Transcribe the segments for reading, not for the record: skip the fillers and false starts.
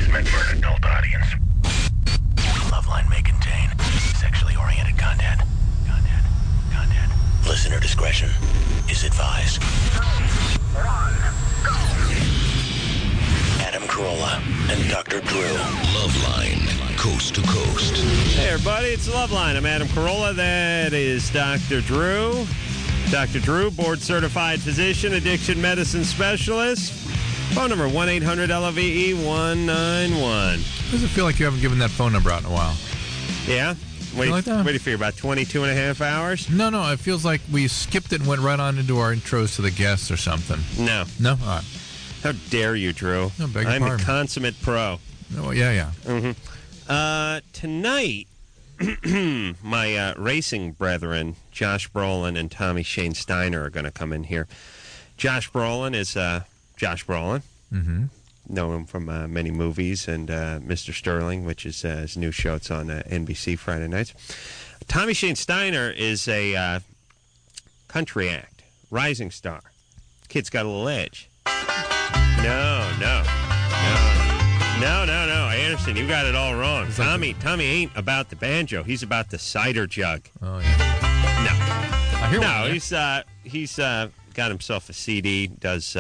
meant for an adult audience. Loveline may contain sexually oriented content. Listener discretion is advised. 2, 1, go! Adam Carolla and Dr. Drew. Loveline, coast to coast. Hey, everybody, it's Loveline. I'm Adam Carolla. That is Dr. Drew. Dr. Drew, board-certified physician, addiction medicine specialist. Phone number 1-800-LOVE-191. Does it feel like you haven't given that phone number out in a while? Yeah? What do you figure, about 22 and a half hours? No, it feels like we skipped it and went right on into our intros to the guests or something. No. No? All right. How dare you, Drew? No, beg your I'm pardon. a consummate pro. Oh, yeah. Tonight, my racing brethren, Josh Brolin and Tommy Shane Steiner, are going to come in here. Josh Brolin is Josh Brolin. Mm-hmm. Know him from many movies and Mr. Sterling, which is his new show. It's on NBC Friday nights. Tommy Shane Steiner is a country act, rising star. Kid's got a little edge. No. Anderson, you got it all wrong. Tommy ain't about the banjo. He's about the cider jug. Oh, yeah. No. I hear one, He's got himself a CD. He's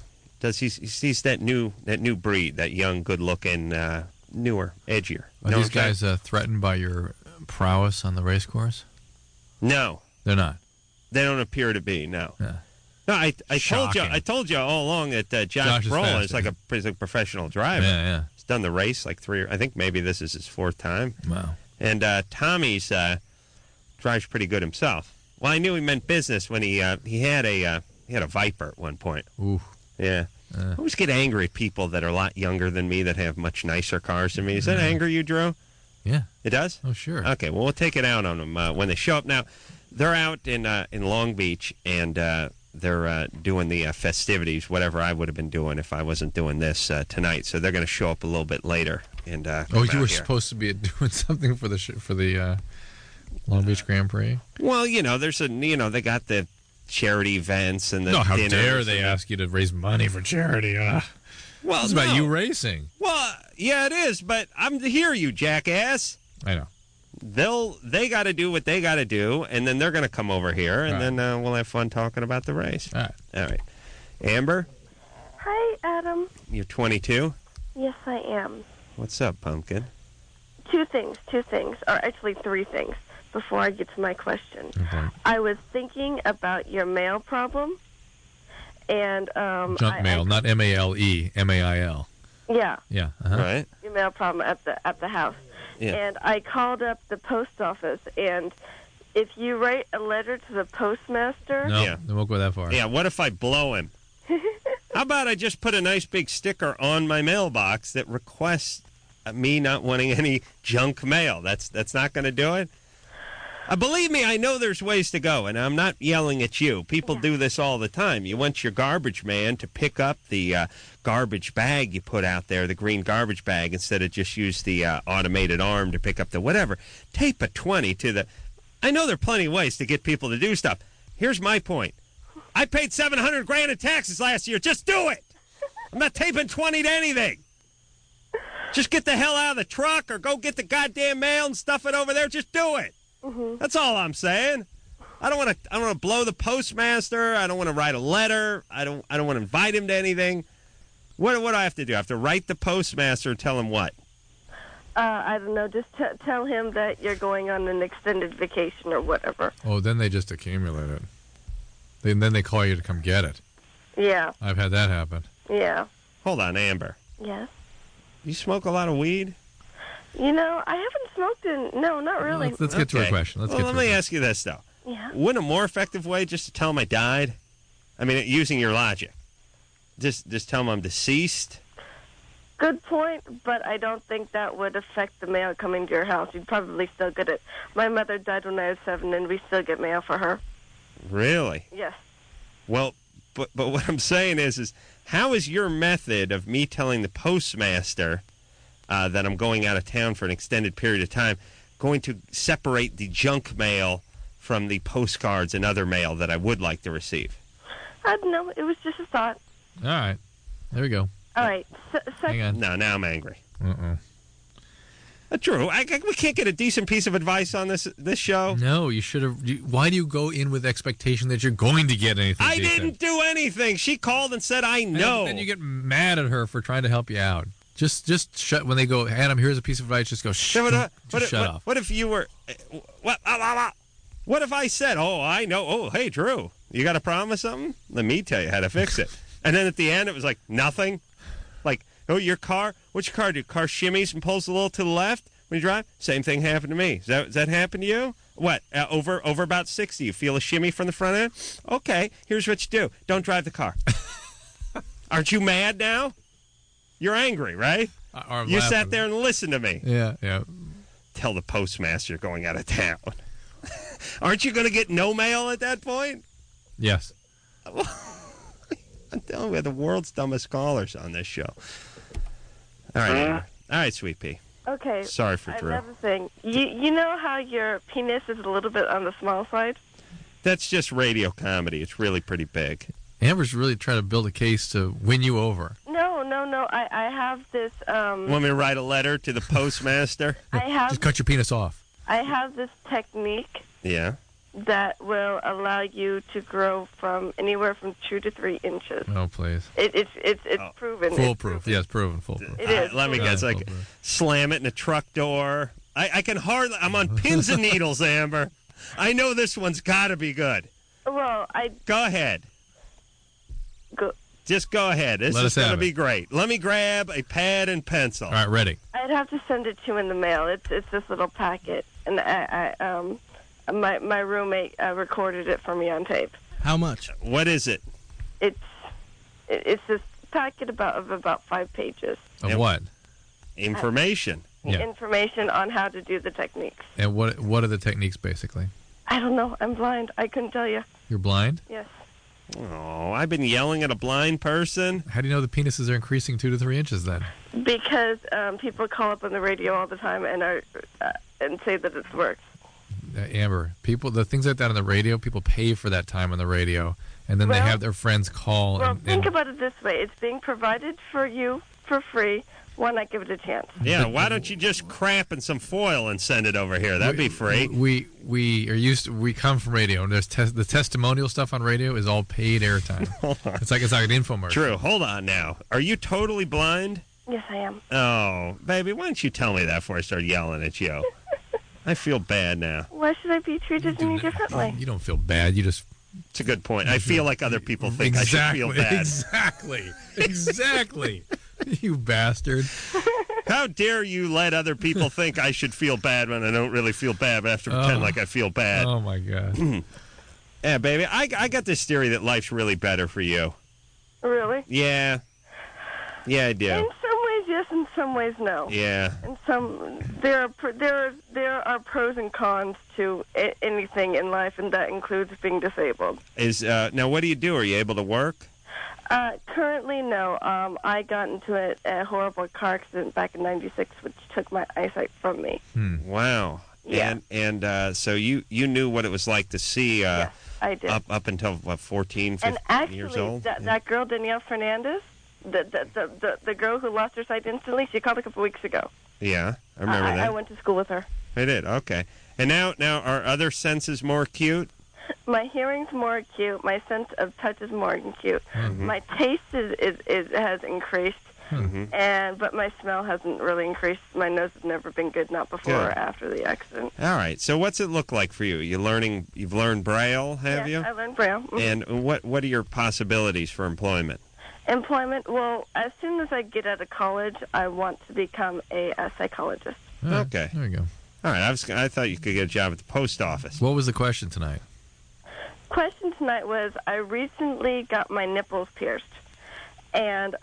that new breed, that young, good-looking, newer, edgier. Are these guys threatened by your prowess on the race course? No, they're not. They don't appear to be. No. Yeah. No, I told you all along that Josh Brolin is like a professional driver. Yeah. He's done the race like I think maybe this is his fourth time. Wow. And Tommy's drives pretty good himself. Well, I knew he meant business when he had a Viper at one point. Ooh. Yeah. I always get angry at people that are a lot younger than me that have much nicer cars than me. Does that anger you, Drew? Yeah. It does? Oh, sure. Okay, well, we'll take it out on them when they show up. Now, they're out in Long Beach, and they're doing the festivities, whatever I would have been doing if I wasn't doing this tonight. So they're going to show up a little bit later. And you were supposed to be doing something for the Long Beach Grand Prix? Well, there's they got the charity events and the how dinners dare they ask you to raise money for charity? Well, it's about you racing. Well, yeah, it is, but I'm to hear you, jackass. I know. They got to do what they got to do, and then they're going to come over here, and then we'll have fun talking about the race. All right. Amber? Hi, Adam. You're 22? Yes, I am. What's up, pumpkin? Two things, or actually three things, before I get to my question. Okay. I was thinking about your mail problem, and junk mail, not M-A-L-E, M-A-I-L. Yeah. Yeah. Right. Your mail problem at the house. Yeah. And I called up the post office, and if you write a letter to the postmaster... No, they won't go that far. Yeah, what if I blow him? How about I just put a nice big sticker on my mailbox that requests me not wanting any junk mail? That's not going to do it? Believe me, I know there's ways to go, and I'm not yelling at you. People do this all the time. You want your garbage man to pick up the garbage bag you put out there, the green garbage bag, instead of just use the automated arm to pick up the whatever. Tape a 20 to the... I know there are plenty of ways to get people to do stuff. Here's my point. I paid $700,000 in taxes last year. Just do it! I'm not taping 20 to anything. Just get the hell out of the truck or go get the goddamn mail and stuff it over there. Just do it. Mm-hmm. That's all I'm saying. I don't want to blow the postmaster. I don't want to write a letter. I don't want to invite him to anything. What do I have to do? I have to write the postmaster and tell him what? I don't know. Just tell him that you're going on an extended vacation or whatever. Oh, then they just accumulate it. Then they call you to come get it. Yeah. I've had that happen. Yeah. Hold on, Amber. Yes? You smoke a lot of weed? I haven't smoked in... No, not really. Let's get to a question. Let me ask you this, though. Yeah. Wouldn't a more effective way just to tell him I died? I mean, using your logic. Just tell him I'm deceased? Good point, but I don't think that would affect the mail coming to your house. You'd probably still get it. My mother died when I was 7, and we still get mail for her. Really? Yes. Well, but what I'm saying is how is your method of me telling the postmaster that I'm going out of town for an extended period of time going to separate the junk mail from the postcards and other mail that I would like to receive? I don't know. It was just a thought. All right. There we go. All right. Hang on. No, now I'm angry. Drew, we can't get a decent piece of advice on this show. No, you should have. Why do you go in with expectation that you're going to get anything? I decent? didn't do anything. She called and said, "I know." And then you get mad at her for trying to help you out. Just shut when they go, Adam. Here's a piece of advice. Just go. Shut off. What if you were? What if I said, "Oh, I know. Oh, hey, Drew, you got a problem with something? Let me tell you how to fix it." And then at the end, it was like nothing. Like, oh, your car. What's your car do? Car shimmies and pulls a little to the left when you drive. Same thing happened to me. Does that happen to you? What? Over about 60, you feel a shimmy from the front end? Okay, here's what you do. Don't drive the car. Aren't you mad now? You're angry, right? You sat there and listened to me. Yeah. Tell the postmaster you're going out of town. Aren't you going to get no mail at that point? Yes. I'm telling you, we have the world's dumbest callers on this show. All right, Sweet Pea. Okay. Sorry for Drew. Another thing. You know how your penis is a little bit on the small side? That's just radio comedy. It's really pretty big. Amber's really trying to build a case to win you over. No. I have this. Want me to write a letter to the postmaster? Just cut your penis off. I have this technique. Yeah. That will allow you to grow from anywhere from 2 to 3 inches. Oh, please. It's proven. Foolproof. Yes, proven foolproof. It is. Let me guess. Like, slam it in a truck door. I can hardly. I'm on pins and needles, Amber. I know this one's got to be good. Well, Go ahead. Just go ahead. This is going to be great. Let me grab a pad and pencil. All right, ready. I'd have to send it to you in the mail. It's this little packet, and my roommate recorded it for me on tape. How much? What is it? It's this packet of about 5 pages. Of what? Information. Information on how to do the techniques. And what are the techniques, basically? I don't know. I'm blind. I couldn't tell you. You're blind? Yes. Oh, I've been yelling at a blind person. How do you know the penises are increasing 2 to 3 inches then? Because people call up on the radio all the time and say that it works. Amber, the things like that on the radio, people pay for that time on the radio, and then they have their friends call. Well, think about it this way: it's being provided for you for free. Why not give it a chance? Yeah, why don't you just crap in some foil and send it over here? That'd be free. We are used to, we come from radio, and there's the testimonial stuff on radio is all paid airtime. It's like an infomercial. True. Hold on now. Are you totally blind? Yes, I am. Oh, baby, why don't you tell me that before I start yelling at you? I feel bad now. Why should I be treated any differently? You don't feel bad. You just... It's a good point. I feel like other people think I should feel bad. Exactly. You bastard. How dare you let other people think I should feel bad when I don't really feel bad, but I have to pretend like I feel bad. Oh, my God. Yeah, baby, I got this theory that life's really better for you. Really? Yeah. Yeah, I do. In some ways, yes. In some ways, no. Yeah. In some, there are pros and cons to anything in life, and that includes being disabled. Now, what do you do? Are you able to work? Currently, no. I got into a horrible car accident back in '96, which took my eyesight from me. Wow. Yeah. And so you knew what it was like to see yes, I did. up until, what, 14, 15 years old? And actually, that girl, Danielle Fernandez, the girl who lost her sight instantly, she called a couple weeks ago. Yeah, I remember that. I went to school with her. I did, okay. And now are other senses more acute? My hearing's more acute. My sense of touch is more acute. Mm-hmm. My taste has increased, but my smell hasn't really increased. My nose has never been good, not before or after the accident. All right. So what's it look like for you? You've learned Braille, have you? I learned Braille. Mm-hmm. And what are your possibilities for employment? Employment? Well, as soon as I get out of college, I want to become a psychologist. Okay. There you go. All right. I thought you could get a job at the post office. What was the question tonight? Question tonight was, I recently got my nipples pierced, and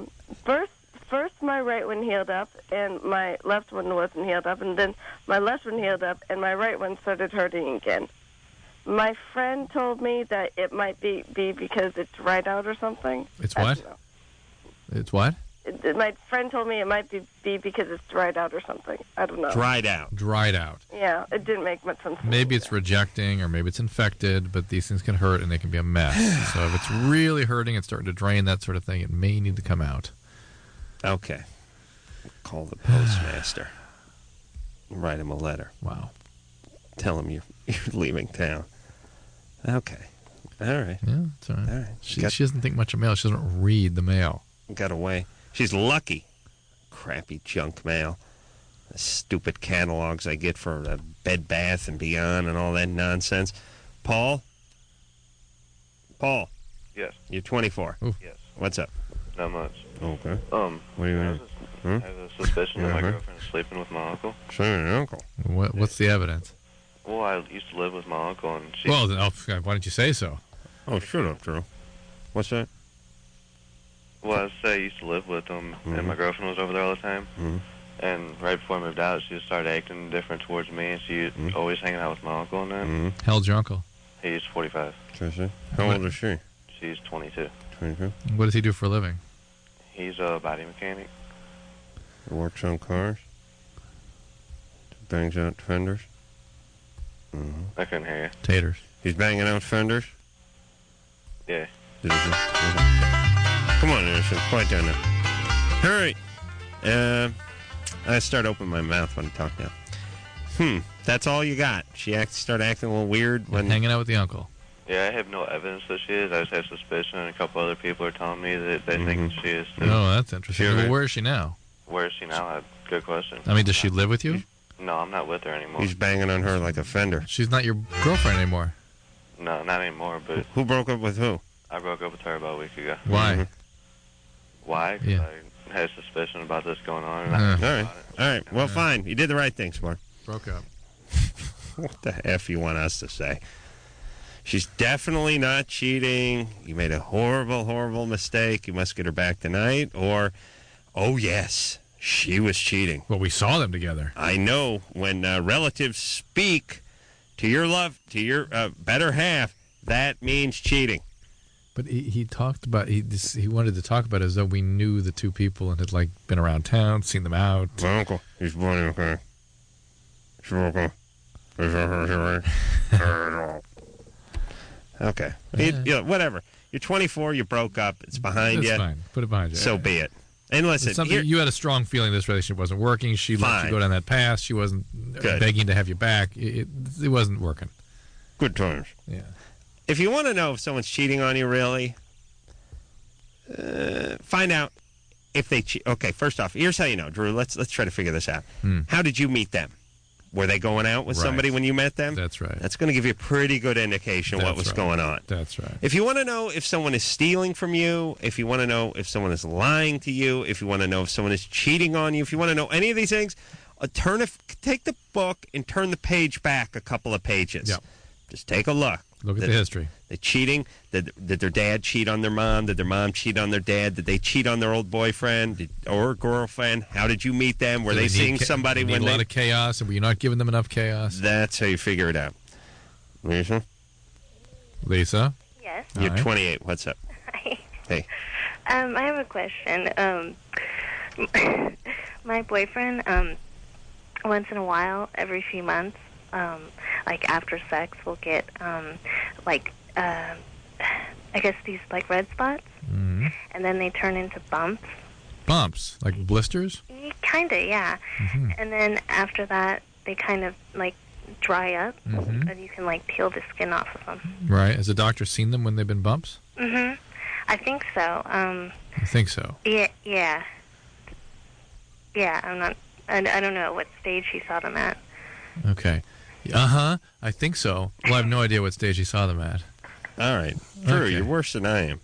first my right one healed up, and my left one wasn't healed up, and then my left one healed up, and my right one started hurting again. My friend told me that it might be because it's dried out or something. It's what? It's what? My friend told me it might be because it's dried out or something. I don't know. Dried out. Dried out. Yeah, it didn't make much sense. Maybe it's rejecting, or maybe it's infected, but these things can hurt and they can be a mess. So if it's really hurting and starting to drain, that sort of thing, it may need to come out. Okay. Call the postmaster. Write him a letter. Wow. Tell him you're leaving town. Okay. All right. Yeah, it's all right. All right. She doesn't think much of mail. She doesn't read the mail. Got away. She's lucky. Crappy junk mail. The stupid catalogs I get for Bed Bath and Beyond and all that nonsense. Paul? Paul? Yes. You're 24. Ooh. Yes. What's up? Not much. Okay. What are you I, Hmm? I have a suspicion that my Uh-huh. girlfriend is sleeping with my uncle. Sorry, your uncle. What's the evidence? Well, I used to live with my uncle, and she. Well, then, why don't you say so? Oh, shut up, Drew. What's that? Well, I say I used to live with him, and my girlfriend was over there all the time. Mhm. And right before I moved out, she just started acting different towards me, and she was always hanging out with my uncle and that. Mm-hmm. How old's your uncle? He's 45. How old is she? She's 22. 22. What does he do for a living? He's a body mechanic. He works on cars. Bangs out fenders. I couldn't hear you. Taters. He's banging out fenders. Yeah. Come on, Anderson. Quiet down now. All right. I start opening my mouth when I talk now. That's all you got. She started acting a little weird when Hanging out with the uncle. Yeah, I have no evidence that she is. I just have suspicion, and a couple other people are telling me that they think that she is too. Oh, that's interesting. Sure. Well, where is she now? Where is she now? Good question. I mean, does she live with you? No, I'm not with her anymore. he's banging on her like a fender. She's not your girlfriend anymore. No, not anymore, but Who broke up with who? I broke up with her about a week ago. Why? Mhm. Why? 'Cause Yeah. I had suspicion about this going on. And Uh. I All knew right. about it. All right. Well, fine. You did the right thing, Smart. Broke up. What the F you want us to say? She's definitely not cheating. You made a horrible, horrible mistake. You must get her back tonight. Or, oh, yes, she was cheating. Well, we saw them together. I know when relatives speak to your better half, that means cheating. But he talked about he wanted to talk about it as though we knew the two people and had like been around town, seen them out. My uncle, he's born okay. Okay. Whatever. You're 24. You broke up. It's behind That's you. fine. Put it behind you. So be it. And listen, It's something you had a strong feeling this relationship wasn't working. She let Fine. you go down that path. She wasn't Good. begging to have you back. It wasn't working. good times. Yeah. If you want to know if someone's cheating on you, really, find out if they cheat. Okay, first off, here's how you know, Drew. Let's try to figure this out. How did you meet them? Were they going out with Right. somebody when you met them? That's right. That's going to give you a pretty good indication what That's was right. going on. That's right. If you want to know if someone is stealing from you, if you want to know if someone is lying to you, if you want to know if someone is cheating on you, if you want to know any of these things, take the book and turn the page back a couple of pages. Yep. Just take a look. Look at the history. The cheating. Did their dad cheat on their mom? Did their mom cheat on their dad? Did they cheat on their old boyfriend or girlfriend? How did you meet them? Were Do they need seeing somebody need when a they... lot of chaos, and were you not giving them enough chaos? That's how you figure it out. Lisa? Lisa? Yes. All You're right. 28. What's up? Hi. Hey. I have a question. My boyfriend, once in a while, every few months, like after sex, will get I guess these like red spots, Mm-hmm. and then they turn into bumps. Bumps, like blisters? Kinda, yeah. Mm-hmm. And then after that, they kind of like dry up, Mhm. and you can like peel the skin off of them. Right. Has the doctor seen them when they've been bumps? Mhm. I think so. I think so. Yeah. I'm not. I don't know what stage he saw them at. Okay. Uh-huh. I think so. Well, I have no idea what stage he saw them at. All right. Drew, Okay. you're worse than I am.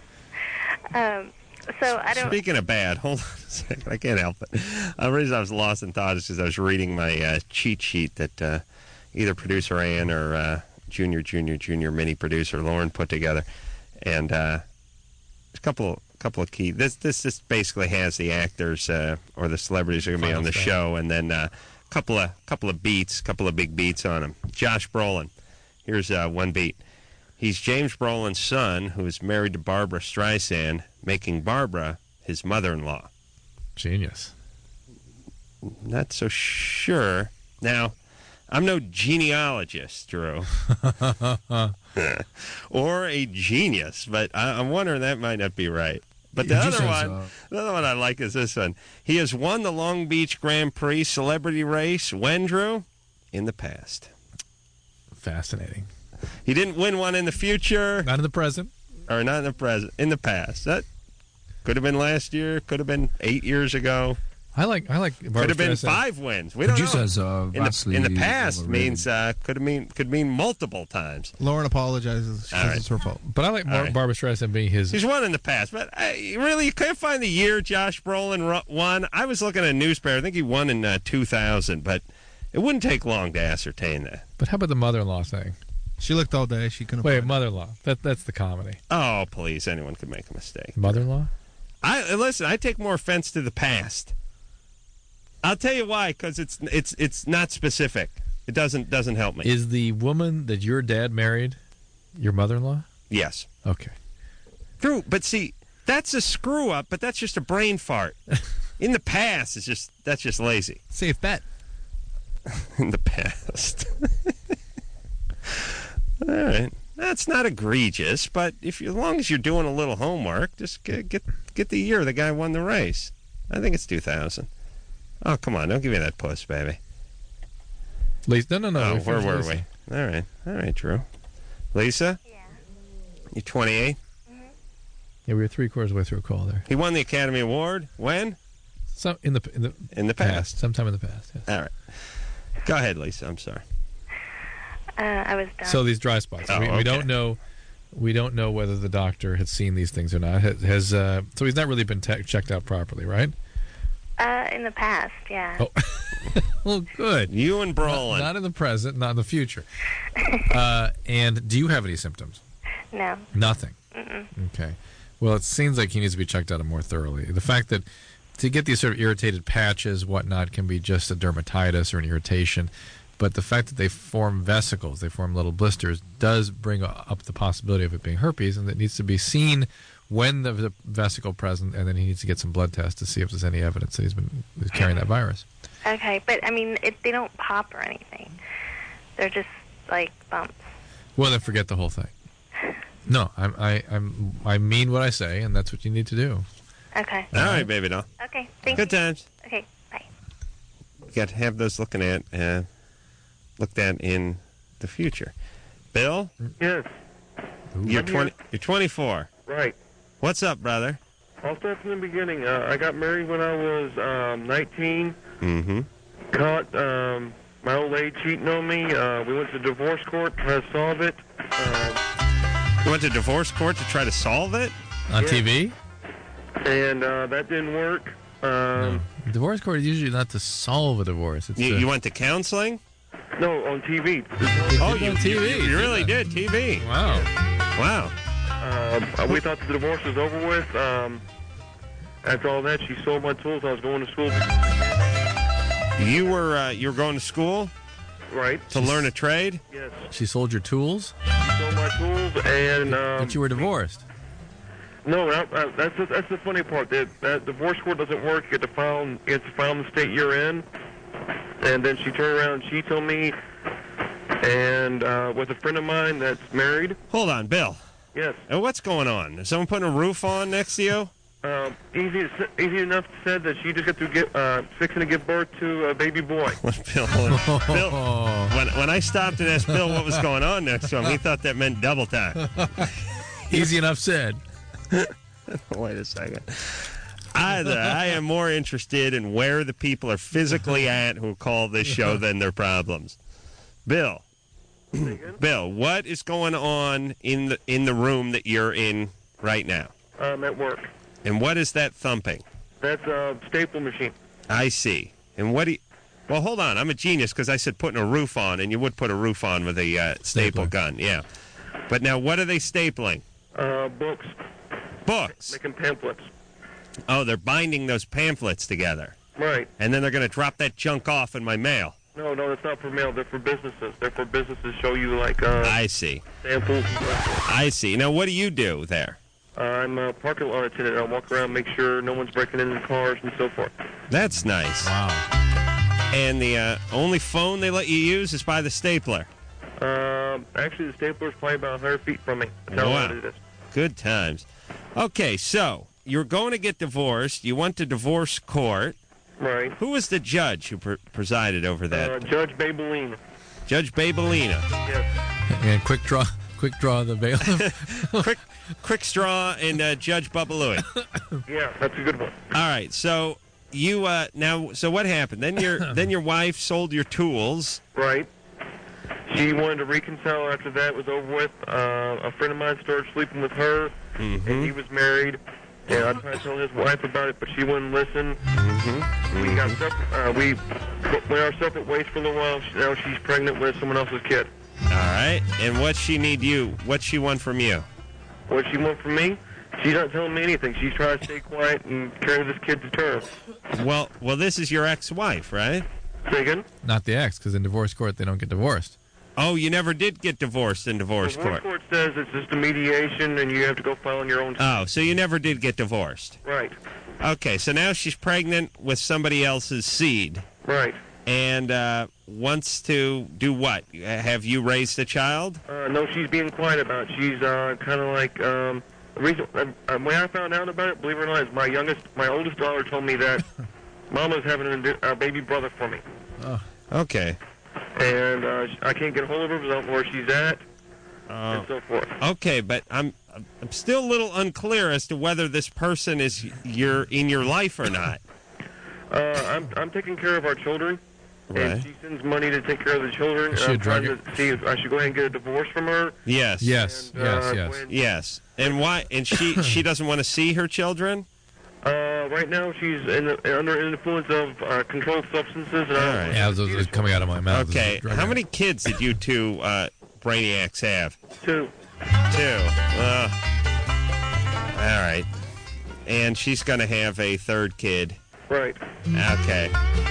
So I don't. Speaking of bad, hold on a second. I can't help it. The reason I was lost in thought is because I was reading my cheat sheet that either producer Ann or junior mini producer Lauren put together, and a couple of key. This basically has the actors or the celebrities who are going to be Final on the step. show, and then couple of big beats on them. Josh Brolin. Here's one beat. He's James Brolin's son, who is married to Barbara Streisand, making Barbara his mother-in-law. Genius. Not so sure. Now, I'm no genealogist, Drew, or a genius, but I'm wondering that might not be right. But the other one I like is this one. He has won the Long Beach Grand Prix celebrity race. When, Drew? In the past. Fascinating. He didn't win one in the future. Not in the present. Or not in the present. In the past. That could have been last year. Could have been 8 years ago. I like. Could have been 5 wins. We don't know. Says, in the past means could mean multiple times. Lauren apologizes. She says it's her fault. But I like Barbara Streisand being his. He's won in the past, but you can't find the year Josh Brolin won. I was looking at a newspaper. I think he won in 2000, but it wouldn't take long to ascertain that. But how about the mother-in-law thing? She looked all day. She couldn't. Wait, mother-in-law. That's the comedy. Oh, please! Anyone could make a mistake. Mother-in-law. Listen. I take more offense to the past. I'll tell you why, because it's not specific. It doesn't help me. Is the woman that your dad married your mother-in-law? Yes. Okay. True, but see, that's a screw up, but that's just a brain fart. In the past, that's just lazy. Safe bet. In the past. All right. That's not egregious, but as long as you're doing a little homework, just get the year the guy won the race. I think it's 2000. Oh, come on. Don't give me that puss, baby. Lisa, no. Oh, where were we? All right, Drew. Lisa? Yeah. You're 28? Mm-hmm. Yeah, we were 3/4 way through a call there. He won the Academy Award? When? In the past. Sometime in the past, yes. All right. Go ahead, Lisa. I'm sorry. I was done. So these dry spots. Oh, we okay. don't know. We don't know whether the doctor had seen these things or not. So he's not really been checked out properly, right? In the past, yeah. Oh, well, good. You and Brolin. Not in the present, not in the future. And do you have any symptoms? No. Nothing. Mm-mm. Okay. Well, it seems like he needs to be checked out more thoroughly. The fact that to get these sort of irritated patches, whatnot, can be just a dermatitis or an irritation. But the fact that they form vesicles, they form little blisters, does bring up the possibility of it being herpes, and that needs to be seen when the vesicle present, and then he needs to get some blood tests to see if there's any evidence that he's carrying that virus. Okay, but I mean, they don't pop or anything. They're just like bumps. Well, then forget the whole thing. No, I mean what I say, and that's what you need to do. Okay. All right, baby doll. Okay, thank Good you. times. Okay, bye. You got to have those looked at in the future. Bill? Yes. You're 24. Right. What's up, brother? I'll start from the beginning. I got married when I was 19. Mm-hmm. Caught my old lady cheating on me. We went to divorce court, tried to solve it. You went to divorce court to try to solve it? On Yeah. TV? And that didn't work. No. Divorce court is usually not to solve a divorce. It's You went to counseling? No, on TV. Oh, did on TV. You really did, TV. Wow. Wow. We thought the divorce was over with. After all that, she sold my tools. I was going to school. You were going to school Right. to learn a trade? Yes. She sold your tools, She sold my tools, and but you were divorced. no, that's the funny part. That divorce court doesn't work. You have to file in the state you're in, and then she turned around and cheats on me, and with a friend of mine that's married. Hold on, Bill. Yes. What's going on? Is someone putting a roof on next to you? Easy enough said that she just got to fixing to give birth to a baby boy. Bill, when I stopped and asked Bill what was going on next to him, he thought that meant double time. Easy enough said. Wait a second. I am more interested in where the people are physically at who call this show than their problems. Bill, what is going on in the room that you're in right now? I'm at work. And what is that thumping? That's a staple machine. I see. And what do you... Well, hold on. I'm a genius because I said putting a roof on, and you would put a roof on with a staple gun. Yeah. But now, what are they stapling? Books. Books. Making pamphlets. Oh, they're binding those pamphlets together. Right. And then they're going to drop that junk off in my mail. No, that's not for mail. They're for businesses. They're for businesses to show you, like, I see. samples. I see. Now, what do you do there? I'm a parking lot attendant. I walk around, make sure no one's breaking into cars and so forth. That's nice. Wow. And the only phone they let you use is by the stapler. Actually, the stapler's probably about 100 feet from me. That's how Wow. loud it is. Good times. Okay, so you're going to get divorced. You went to divorce court. Right. Who was the judge who presided over that? Judge Babelina. Judge Babelina. Yes. And quick draw the bailiff. quick straw and Judge Babalooey. Yeah, that's a good one. All right, so you so what happened? Then your wife sold your tools. Right. She wanted to reconcile after that was over with. A friend of mine started sleeping with her, and he was married. And I tried to tell his wife about it, but she wouldn't listen. We got separate. We went our separate ways for a little while. Now she's pregnant with someone else's kid. All right. And what she want from you? What she want from me? She's not telling me anything. She's trying to stay quiet and carry this kid to term. Well, this is your ex-wife, right? Say again? Not the ex, because in divorce court they don't get divorced. Oh, you never did get divorced in divorce court. Divorce court says it's just a mediation, and you have to go file on your own. Oh, so you never did get divorced. Right. Okay, so now she's pregnant with somebody else's seed. Right. And wants to do what? Have you raised a child? No, she's being quiet about it. She's kind of like the reason when I found out about it, believe it or not, is my oldest daughter told me that Mama's having a baby brother for me. Oh. Okay. And I can't get a hold of her because I don't know where she's at, and so forth. Okay, but I'm still a little unclear as to whether this person is in your life or not. I'm taking care of our children. Right. And she sends money to take care of the children. Is she I'm a drug trying to see if I should go ahead and get a divorce from her. Yes. Yes. And, Yes. And why? And she doesn't want to see her children? Right now, she's under influence of controlled substances. And All right. Yeah, those are coming out of my mouth. Okay. How many kids did you two brainiacs have? 2. 2. All right. And she's going to have a third kid. Right. Okay.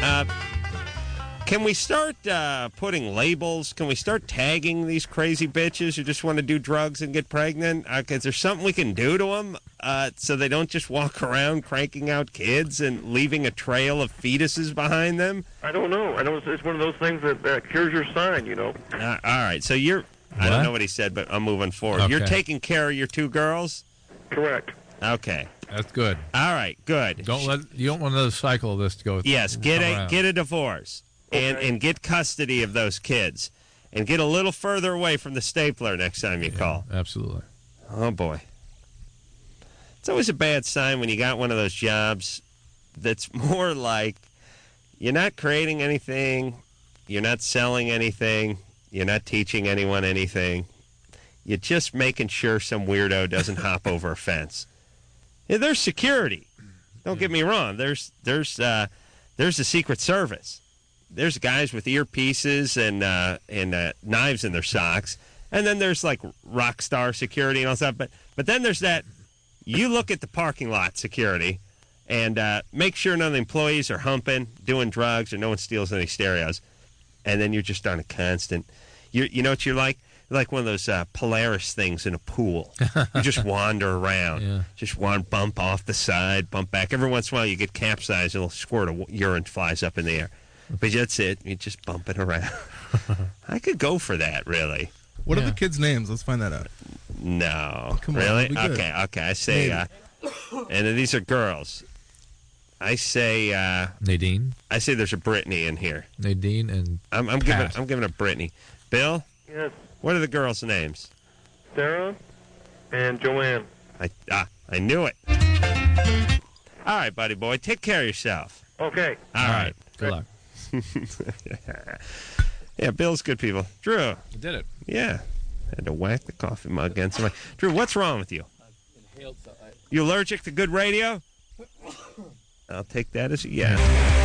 Can we start putting labels? Can we start tagging these crazy bitches who just want to do drugs and get pregnant? Is there something we can do to them so they don't just walk around cranking out kids and leaving a trail of fetuses behind them? I don't know. I know it's one of those things that here's your sign, you know. All right. So you're... I don't know what he said, but I'm moving forward. Okay. You're taking care of your 2 girls? Correct. Okay. That's good. All right. Good. You don't want another cycle of this to go. Yes. Get a divorce. Okay. And get custody of those kids. And get a little further away from the stapler next time you call. Absolutely. Oh, boy. It's always a bad sign when you got one of those jobs that's more like you're not creating anything, you're not selling anything, you're not teaching anyone anything. You're just making sure some weirdo doesn't hop over a fence. Yeah, there's security. Don't get me wrong. There's the Secret Service. There's guys with earpieces and knives in their socks, and then there's like rock star security and all that. But then there's that. You look at the parking lot security, and make sure none of the employees are humping, doing drugs, or no one steals any stereos, and then you're just on a constant. You know what you're like? You're like one of those Polaris things in a pool. You just wander around, just bump off the side, bump back. Every once in a while, you get capsized, and a little squirt of urine flies up in the air. But that's it. You just bump it around. I could go for that, really. What are the kids' names? Let's find that out. No. Come on, really? it'll be good. Okay. I say, and then these are girls. I say, Nadine. I say there's a Brittany in here. Nadine and I'm giving a Brittany. Bill? Yes. What are the girls' names? Sarah and Joanne. I knew it. All right, buddy boy. Take care of yourself. Okay. All right. Good luck. Yeah, Bill's good people. Drew. You did it. Yeah. Had to whack the coffee mug against somebody. Drew, what's wrong with you? You allergic to good radio? I'll take that as a yes.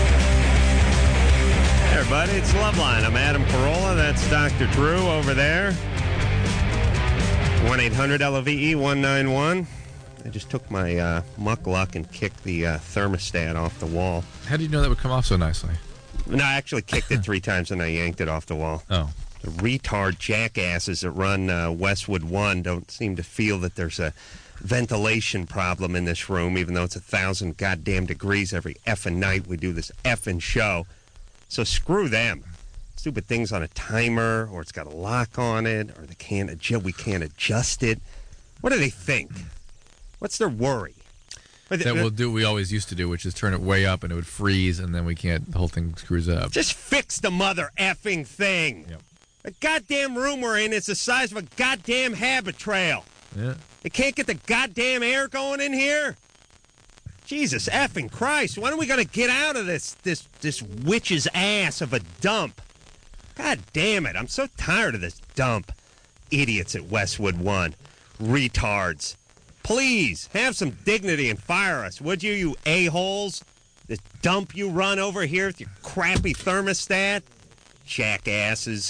Hey, everybody, it's Loveline. I'm Adam Carolla. That's Dr. Drew over there. 1-800-LOVE-191. I just took my muck luck and kicked the thermostat off the wall. How did you know that would come off so nicely? No, I actually kicked it 3 times and I yanked it off the wall. Oh. The retard jackasses that run Westwood 1 don't seem to feel that there's a ventilation problem in this room, even though it's 1,000 goddamn degrees every effing night we do this effing show. So screw them. Stupid things on a timer, or it's got a lock on it, or we can't adjust it. What do they think? What's their worry? that we'll do what we always used to do, which is turn it way up and it would freeze, and then the whole thing screws up. Just fix the mother effing thing. Yep. The goddamn room we're in is the size of a goddamn habit trail. Yeah. They can't get the goddamn air going in here. Jesus effing Christ! When are we gonna get out of this witch's ass of a dump? God damn it! I'm so tired of this dump. Idiots at Westwood One, retards. Please have some dignity and fire us, would you? You a-holes. This dump you run over here with your crappy thermostat, jackasses.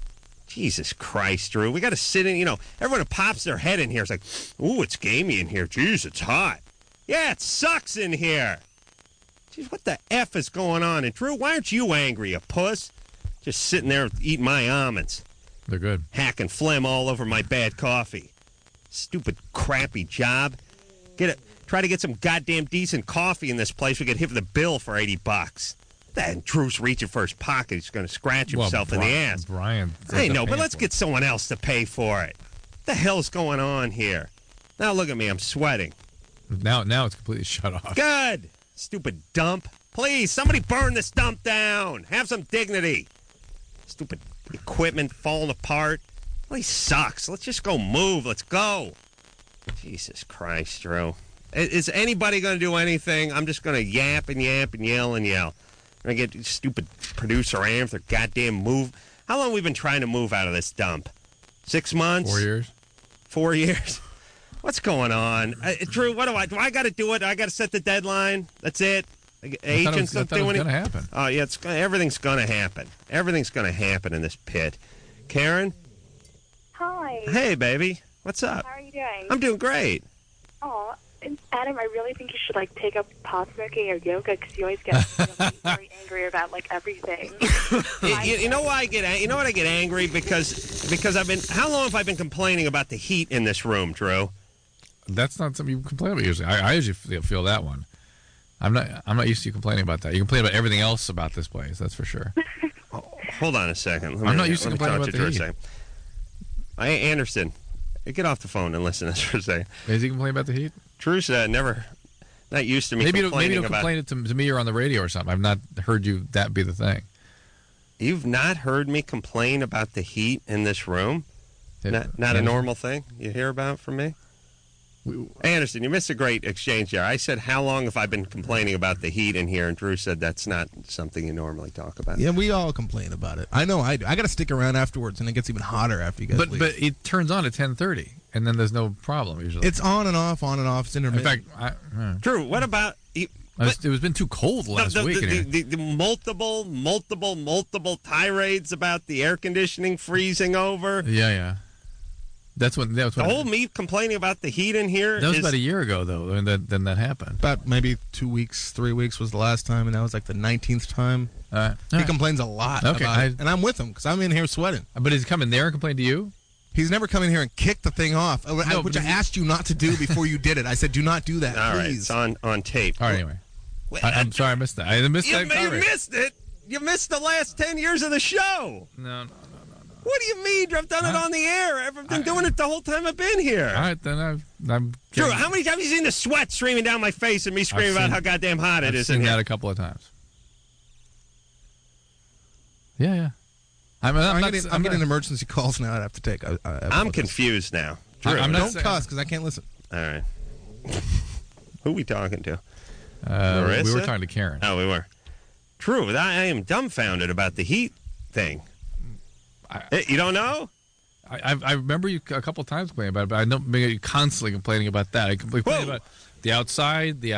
Jesus Christ, Drew. We got to sit in. Everyone who pops their head in here is like, "Ooh, it's gamey in here. Jeez, it's hot." Yeah, it sucks in here. Jeez, what the F is going on? And Drew, why aren't you angry, you puss? Just sitting there eating my almonds. They're good. Hacking phlegm all over my bad coffee. Stupid, crappy job. Try to get some goddamn decent coffee in this place. We get hit with a bill for $80. Then Drew's reaching for his pocket. He's going to scratch himself in the ass. Brian. I know, but let's get someone else to pay for it. What the hell's going on here? Now look at me. I'm sweating. Now it's completely shut off. Good. Stupid dump. Please, somebody burn this dump down. Have some dignity. Stupid equipment falling apart. Well, he sucks. Let's just go move. Let's go. Jesus Christ, Drew. Is anybody going to do anything? I'm just going to yap and yap and yell and yell. I'm going to get stupid producer Ann with their goddamn move. How long have we been trying to move out of this dump? 6 months? 4 years. 4 years? What's going on? Drew, what do I got to do it? I got to set the deadline? That's it? Agents don't do anything? It's going to happen. Oh, yeah, everything's going to happen. Everything's going to happen in this pit. Karen? Hi. Hey, baby. What's up? How are you doing? I'm doing great. Oh, Adam, I really think you should take up pot smoking or yoga because you always get very angry about everything. You know why I get? You know what I get angry because I've been. How long have I been complaining about the heat in this room, Drew? That's not something you complain about usually. I usually feel that one. I'm not used to you complaining about that. You complain about everything else about this place. That's for sure. Hold on a second. I'm not used to complaining about the heat. Anderson, get off the phone and listen to this for a second. Is he complaining about the heat? Drew's not used to me complaining about... Maybe you'll complain it to me or on the radio or something. I've not heard you that be the thing. You've not heard me complain about the heat in this room? Not a normal thing you hear about from me? Anderson, you missed a great exchange there. I said, how long have I been complaining about the heat in here? And Drew said that's not something you normally talk about. Yeah, we all complain about it. I know I do. I got to stick around afterwards, and it gets even hotter after you guys leave. But it turns on at 10:30, and then there's no problem usually. It's on and off, on and off. It's intermittent. In fact, Drew, what about... it was been too cold last week. The multiple tirades about the air conditioning freezing over. Yeah. That's what the whole me complaining about the heat in here. That was about a year ago, though. When that happened. About maybe 2 weeks, 3 weeks was the last time, and that was the 19th time. He complains a lot. Okay, and I'm with him because I'm in here sweating. But is he come in there and complain to you? He's never come in here and kicked the thing off, which I asked you not to do before you did it. I said, do not do that, All please. right, it's on tape. All right, anyway. I'm sorry I missed that. I missed that. You missed it. You missed the last 10 years of the show. No. What do you mean? I've done it on the air. I've been doing it the whole time I've been here. All right, then I'm Drew, how many times have you seen the sweat streaming down my face and me screaming about how goddamn hot it is in here? I've here? seen that a couple of times. Yeah. I'm getting emergency calls now I have to take. I'm confused now. Drew, don't cuss because I can't listen. All right. Who are we talking to? We were talking to Karen. Oh, we were. Drew, I am dumbfounded about the heat thing. You don't know? I remember you a couple of times complaining about it, but I don't remember you constantly complaining about that. I complain about the outside, the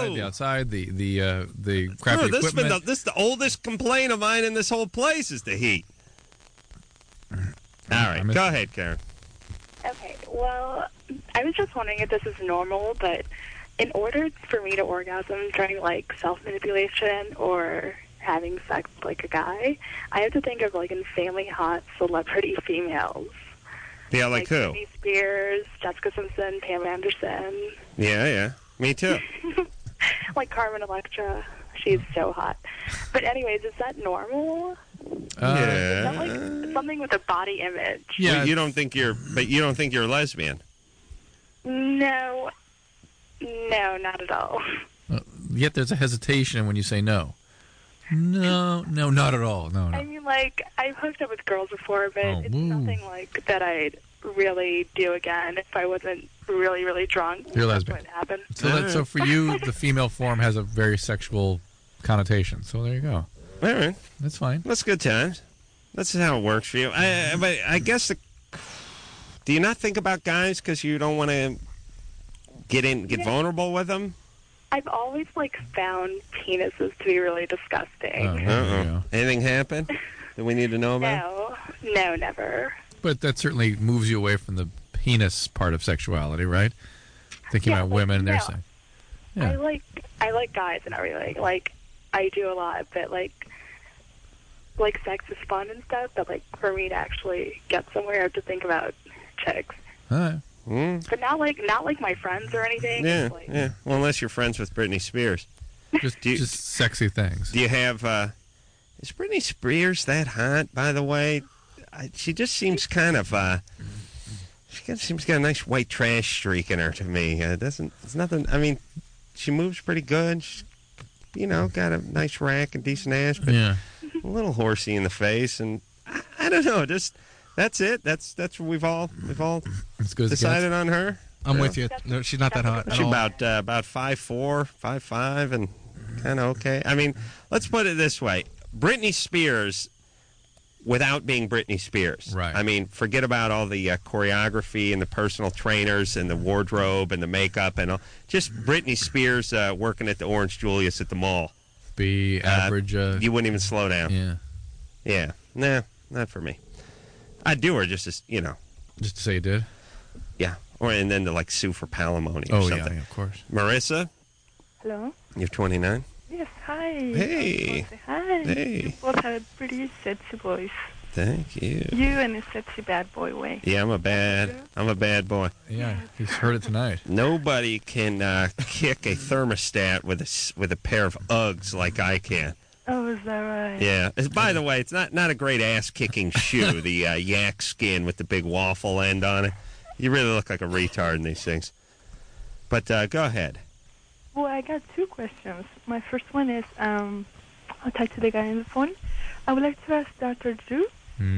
crappy Drew, equipment. This is the oldest complaint of mine in this whole place is the heat. All right, go ahead, Karen. Okay, well, I was just wondering if this is normal, but in order for me to orgasm during, self-manipulation or having sex with a guy, I have to think of insanely hot celebrity females. Yeah, like who? Britney Spears, Jessica Simpson, Pam Anderson. Yeah, me too. Like Carmen Electra, she's so hot. But anyways, is that normal? Yeah. Is that something with a body image? Yeah, you don't think you're a lesbian? No, No, not at all. Yet there's a hesitation when you say no. No, not at all. No. I mean, like, I've hooked up with girls before, but it's nothing like that I'd really do again if I wasn't really, really drunk. You're lesbian. That's what happened. So for you, the female form has a very sexual connotation. So there you go. All right. That's fine. That's good times. That's how it works for you. But I guess do you not think about guys because you don't want to get vulnerable with them? I've always, like, found penises to be really disgusting. Anything happen that we need to know about? No, never. But that certainly moves you away from the penis part of sexuality, right? Thinking about women and their sex. Yeah. I like guys and everything. Like, I do a lot, but, like sex is fun and stuff, but, like, for me to actually get somewhere, I have to think about chicks. All right. But not like my friends or anything. Yeah, Like, yeah. Well, unless you're friends with Britney Spears. Just sexy things. Do you have, is Britney Spears that hot, by the way? She just seems kind of, seems got a nice white trash streak in her to me. It's nothing, I mean, she moves pretty good. She's, got a nice rack and decent ass, but a little horsey in the face. And I don't know, just... That's it. That's what we've all decided on her. I'm with you. No, she's not that hot. She's about 5'4", 5'5", and kind of okay. I mean, let's put it this way: Britney Spears, without being Britney Spears. Right. I mean, forget about all the choreography and the personal trainers and the wardrobe and the makeup and all. Just Britney Spears working at the Orange Julius at the mall. Be average. You wouldn't even slow down. Yeah. Yeah. Nah, not for me. I'd do her just as, Just to say you did? Yeah. And then to, like, sue for palimony or something. Yeah, of course. Marissa? Hello? You're 29? Yes, hi. Hey. Hi. Hey. You both have a pretty sexy voice. Thank you. You and a sexy bad boy way. Yeah, I'm a bad boy. Yeah, he's heard it tonight. Nobody can kick a thermostat with a pair of Uggs like I can. Oh, is that right? Yeah. By the way, it's not a great ass-kicking shoe, the yak skin with the big waffle end on it. You really look like a retard in these things. But go ahead. Well, I got two questions. My first one is, I'll talk to the guy on the phone. I would like to ask Dr. Drew,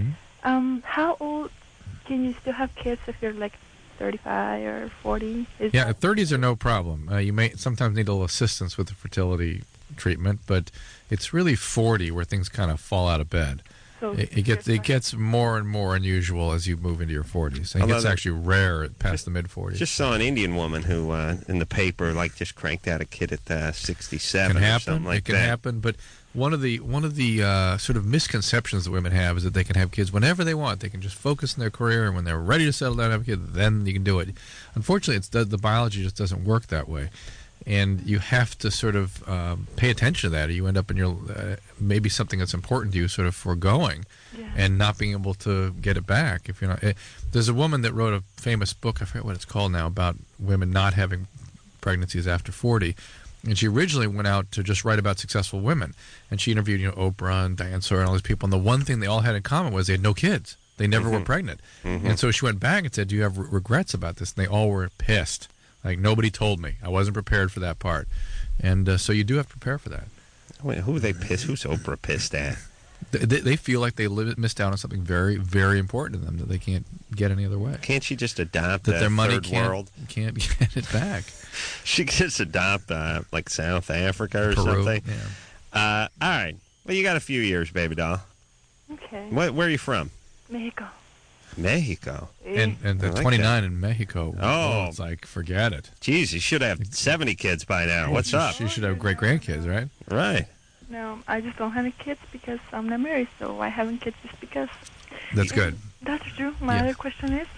how old can you still have kids if you're like 35 or 40? 30s are no problem. You may sometimes need a little assistance with the fertility treatment, but it's really 40 where things kind of fall out of bed. So it gets more and more unusual as you move into your 40s. And it gets actually rare past the mid-40s. Just saw an Indian woman who, in the paper, just cranked out a kid at 67 or something like that. It can happen, but one of the sort of misconceptions that women have is that they can have kids whenever they want. They can just focus on their career, and when they're ready to settle down and have a kid, then you can do it. Unfortunately, the biology just doesn't work that way. And you have to sort of pay attention to that, or you end up in your maybe something that's important to you sort of foregoing and not being able to get it back. If you're not, there's a woman that wrote a famous book, I forget what it's called now, about women not having pregnancies after 40. And she originally went out to just write about successful women. And she interviewed, Oprah and Diane Sawyer and all these people. And the one thing they all had in common was they had no kids. They never were pregnant. And so she went back and said, do you have regrets about this? And they all were pissed. Like, nobody told me. I wasn't prepared for that part. And so you do have to prepare for that. Wait, who are they pissed? Who's Oprah pissed at? They feel like they missed out on something very, very important to them that they can't get any other way. Can't she just adopt that their money third world? Can't get it back. She could just adopt, like, South Africa or Peru, something. Yeah. All right. Well, you got a few years, baby doll. Okay. Where are you from? Mexico. Mexico. And the like 29 that. in Mexico. Oh. It's like, forget it. Geez, you should have 70 kids by now. What's up? You should have great-grandkids, right? Right. No, I just don't have any kids because I'm not married, so I haven't kids just because. That's good. Dr. Drew, my other question is,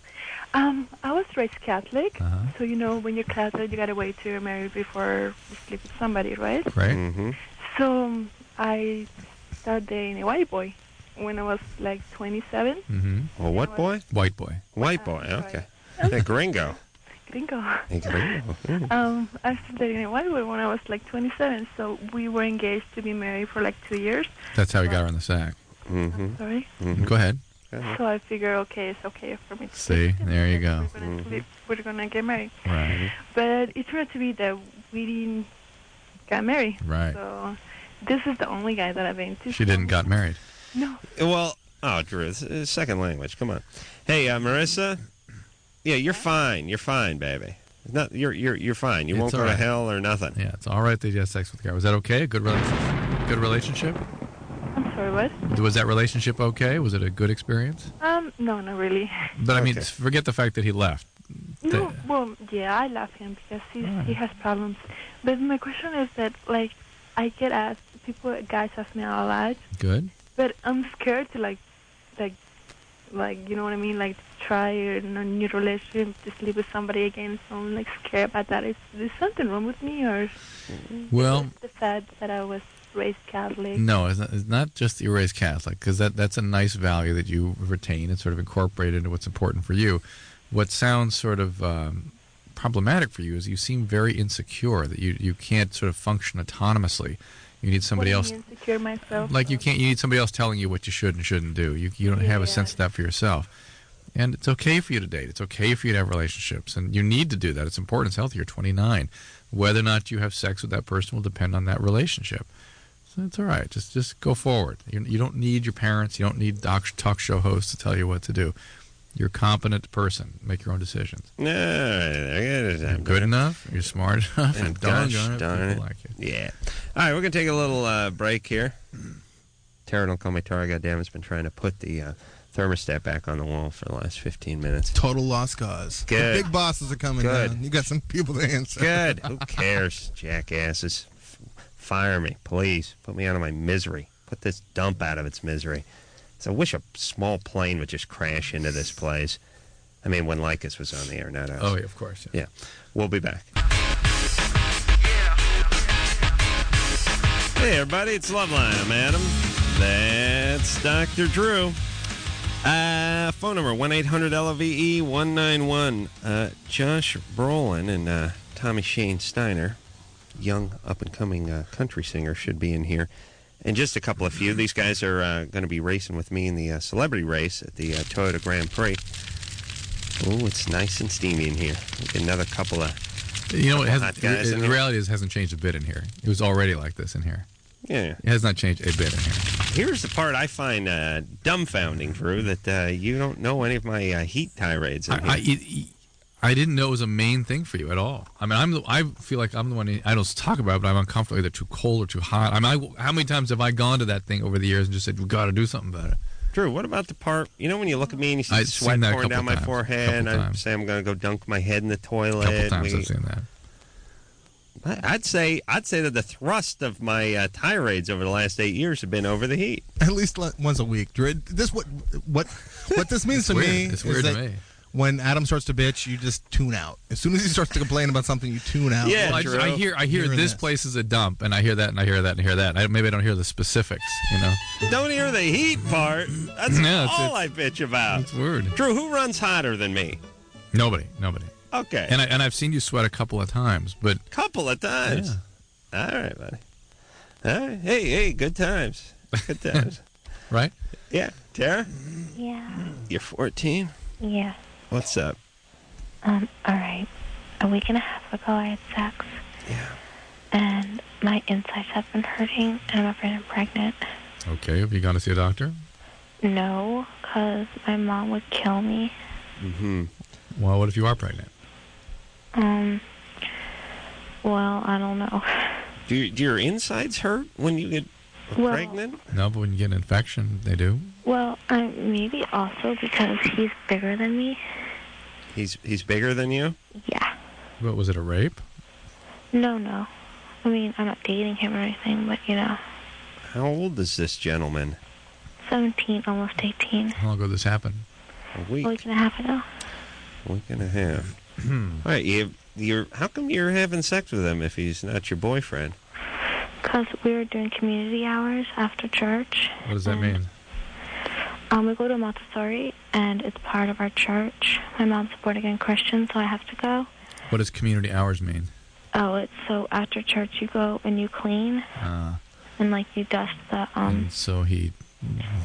I was raised Catholic, so when you're Catholic, you gotta wait till you're married before you sleep with somebody, right? Right. Mm-hmm. So I started dating a white boy when I was like 27. Mm-hmm. Well, what boy? White boy. White boy, okay. A gringo. Gringo. A gringo. I started dating a white boy when I was like 27, so we were engaged to be married for like 2 years. That's how he got her in the sack. Mm-hmm. Sorry? Mm-hmm. Go ahead. So I figure, okay, it's okay for me to See, there you go. We're gonna get married. Right. But it turned out to be that we didn't get married. Right. So this is the only guy that I've been to. She didn't got married. No. Well, Drew, it's second language. Come on. Hey, Marissa. Yeah, you're fine. You're fine, baby. You're fine. You It's won't go all to right. hell or nothing. Yeah, it's all right that you had sex with the guy. Was that okay? A good relationship? Good relationship? I'm sorry, what? Was that relationship okay? Was it a good experience? No, not really. But I mean, forget the fact that he left. No, well, yeah, I love him because he has problems. But my question is that, like, I get asked, guys ask me a lot. Good. But I'm scared to, like, you know what I mean? Like, try a new relationship, to sleep with somebody again. So I'm, like, scared about that. Is there something wrong with me, or Well, the fact that I was raised Catholic? No, it's not just that you're raised Catholic, because that's a nice value that you retain and sort of incorporate into what's important for you. What sounds sort of problematic for you is you seem very insecure, that you can't sort of function autonomously. You need somebody else. Insecure myself. Like you can't. You need somebody else telling you what you should and shouldn't do. You don't have a sense of that for yourself. And it's okay for you to date. It's okay for you to have relationships, and you need to do that. It's important. It's healthy. You're 29. Whether or not you have sex with that person will depend on that relationship. So it's all right. Just go forward. You don't need your parents. You don't need talk show hosts to tell you what to do. You're a competent person. Make your own decisions. No, You're good enough. You're smart enough. And gosh doggone it, darn it. people like you. Yeah. All right, we're going to take a little break here. Tara, don't call me Tara. Goddamn, has been trying to put the thermostat back on the wall for the last 15 minutes. Total lost cause. Good. The big bosses are coming Good. down. You got some people to answer. Good. Who cares, jackasses? Fire me, please. Put me out of my misery. Put this dump out of its misery. So I wish a small plane would just crash into this place. I mean, when Lycus was on the air, not us. Oh, yeah, of course. Yeah. We'll be back. Hey, everybody. It's Loveline. I'm Adam. That's Dr. Drew. Phone number, 1-800-LOVE-191. Josh Brolin and Tommy Shane Steiner, young up-and-coming country singer, should be in here. And just a couple of few. These guys are going to be racing with me in the celebrity race at the Toyota Grand Prix. Oh, it's nice and steamy in here. Another couple of You know what? hot guys in The here. reality is, it hasn't changed a bit in here. It was already like this in here. Yeah. It has not changed a bit in here. Here's the part I find dumbfounding, Drew, that you don't know any of my heat tirades in here. I didn't know it was a main thing for you at all. I mean, I feel like I'm the one I don't talk about it, but I'm uncomfortable either too cold or too hot. I mean, how many times have I gone to that thing over the years and just said, we've got to do something about it? Drew, what about the part, you know when you look at me and you see I've sweat seen that a pouring down couple my times. forehead, and I Times. say I'm going to go dunk my head in the toilet? A couple times I've seen that. I'd say that the thrust of my tirades over the last 8 years have been over the heat. At least once a week. Drew, what this means to me It's is weird that to me. when Adam starts to bitch, you just tune out. As soon as he starts to complain about something, you tune out. Yeah, Well, Drew. I hear Hearing this this. place is a dump, and I hear that, and I hear that, and I hear that. Maybe I don't hear the specifics, you know? Don't hear the heat part. That's Yeah, all I bitch about. It's weird. Drew, who runs hotter than me? Nobody. Okay. And I've seen you sweat a couple of times, but Couple of times. All right, buddy. All right. Hey, good times. Good times. right? Yeah. Tara, Yeah. you're 14? Yeah. What's up? All right. A week and a half ago, I had sex. Yeah. And my insides have been hurting, and I'm afraid I'm pregnant. Okay, have you gone to see a doctor? No, because my mom would kill me. Mm-hmm. Well, what if you are pregnant? Well, I don't know. Do your insides hurt when you get pregnant? No, but when you get an infection, they do. Well, maybe also because he's bigger than me. He's bigger than you? Yeah. What, was it a rape? No. I mean, I'm not dating him or anything, but, you know. How old is this gentleman? 17, almost 18. How long ago did this happen? A week. A week and a half ago. A week and a half. All right, how come you're having sex with him if he's not your boyfriend? Because we were doing community hours after church. What does that mean? We go to Montessori, and it's part of our church. My mom's born again Christian, so I have to go. What does community hours mean? Oh, it's so after church you go and you clean, and like you dust the And so he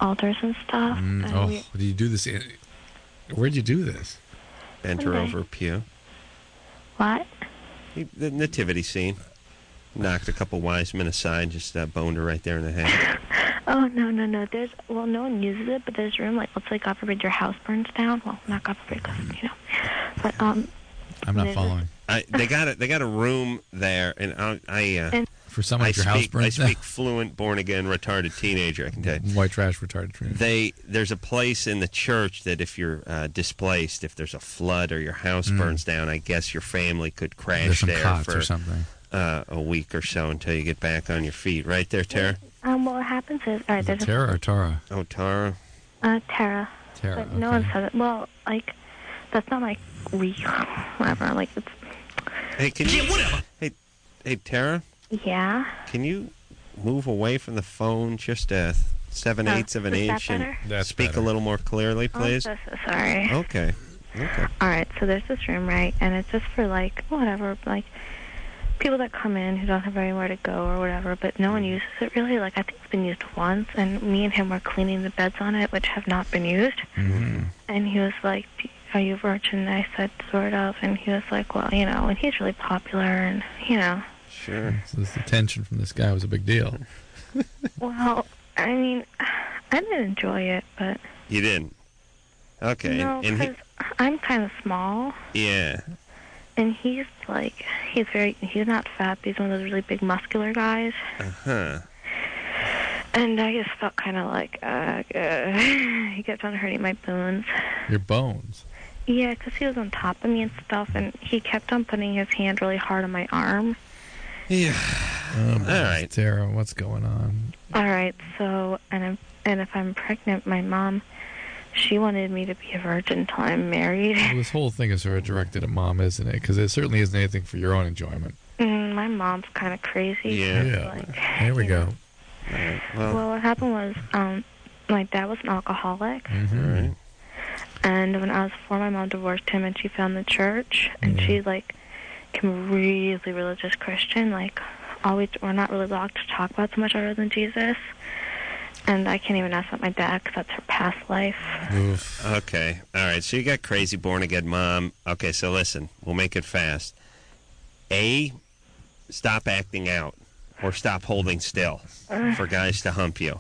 altars and stuff. And do you do this? Where'd you do this? Bent her over a pew. What? The nativity scene. Knocked a couple wise men aside, just boned her right there in the head. Oh, no. No one uses it, but there's room, like, let's say, God forbid, your house burns down. Well, not God forbid, because, But, I'm not following. They got a room there, and for someone like your house burns down. I speak fluent, born-again, retarded teenager, I can tell you. White trash retarded teenager. There's a place in the church that if you're displaced, if there's a flood or your house burns down, I guess your family could crash there cots for or something. A week or so until you get back on your feet. Right there, Tara? What happens is... All right, Is it Tara or Tara? Oh, Tara. Tara. Tara, But no one says it. Well, like, that's not my whatever. Like, it's... Hey, can you... whatever. Hey, Tara? Yeah? Can you move away from the phone just 7/8 of an inch and speak a little more clearly, please? I'm so sorry. Okay. All right, so there's this room, right? And it's just for, like, whatever, like, people that come in who don't have anywhere to go or whatever, but no one uses it really. Like, I think it's been used once, and me and him were cleaning the beds on it, which have not been used. Mm-hmm. And he was like, are you a virgin? And I said, sort of. And he was like, well, and he's really popular, and, Sure. So this attention from this guy was a big deal. Well, I mean, I didn't enjoy it, but... You didn't? Okay. No, because I'm kind of small. Yeah. And he's like, he's not fat, but he's one of those really big muscular guys. Uh-huh. And I just felt kind of like, he kept on hurting my bones. Your bones? Yeah, because he was on top of me and stuff, and he kept on putting his hand really hard on my arm. Yeah. All right, Tara, what's going on? All right, so, and if I'm pregnant, my mom, she wanted me to be a virgin until I'm married. Well, this whole thing is sort of directed at mom, isn't it? Because it certainly isn't anything for your own enjoyment. My mom's kind of crazy. Yeah. Like, Here we go. All right. Well, what happened was, my dad was an alcoholic. Mm-hmm. All right. And when I was 4, my mom divorced him, and she found the church, and she, like, became a really religious Christian. Like, we're not really allowed to talk about so much other than Jesus. And I can't even ask about my dad because that's her past life. Oof. Okay. All right. So you got crazy born-again mom. Okay, so listen. We'll make it fast. A, stop acting out or stop holding still for guys to hump you.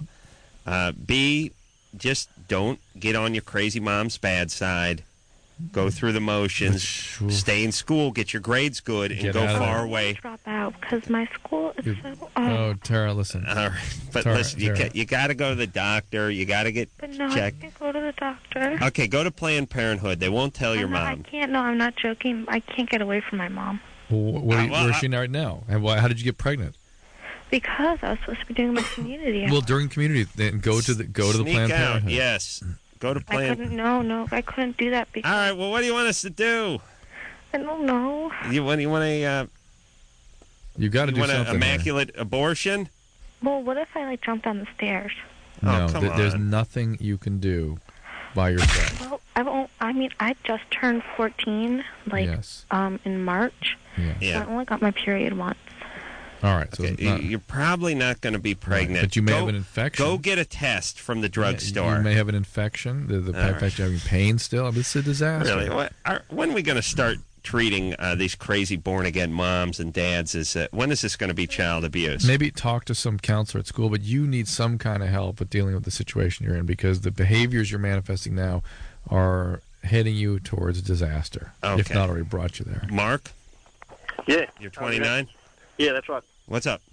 B, just don't get on your crazy mom's bad side. Go through the motions. Stay in school. Get your grades good and go far away. Drop out because my school is so... Oh, Tara, listen. All right. But Tara, listen, Tara. you got to go to the doctor. You got to get But no, checked. I can't go to the doctor. Okay, go to Planned Parenthood. They won't tell your mom. I can't. No, I'm not joking. I can't get away from my mom. Well, where is she right now? And how did you get pregnant? Because I was supposed to be doing my community. Well, during community, then go to the Planned Parenthood. Yes. Go to Planned. I couldn't do that because... All right, well, what do you want us to do? I don't know. You want a... You got to do something. An immaculate abortion? Well, what if I, like, jump down the stairs? No, come there's on. nothing you can do by yourself. Well, I just turned 14, like, in March. Yeah. So I only got my period once. All right. So okay, you're probably not going to be pregnant. Right, but you may have an infection. Go get a test from the drugstore. You may have an infection. The fact you're having pain still. I mean, it's a disaster. Really? When are we going to start treating these crazy born-again moms and dads? When is this going to be child abuse? Maybe talk to some counselor at school, but you need some kind of help with dealing with the situation you're in because the behaviors you're manifesting now are heading you towards disaster, if not already brought you there. Mark? Yeah. You're 29? Yeah, that's right. What's up?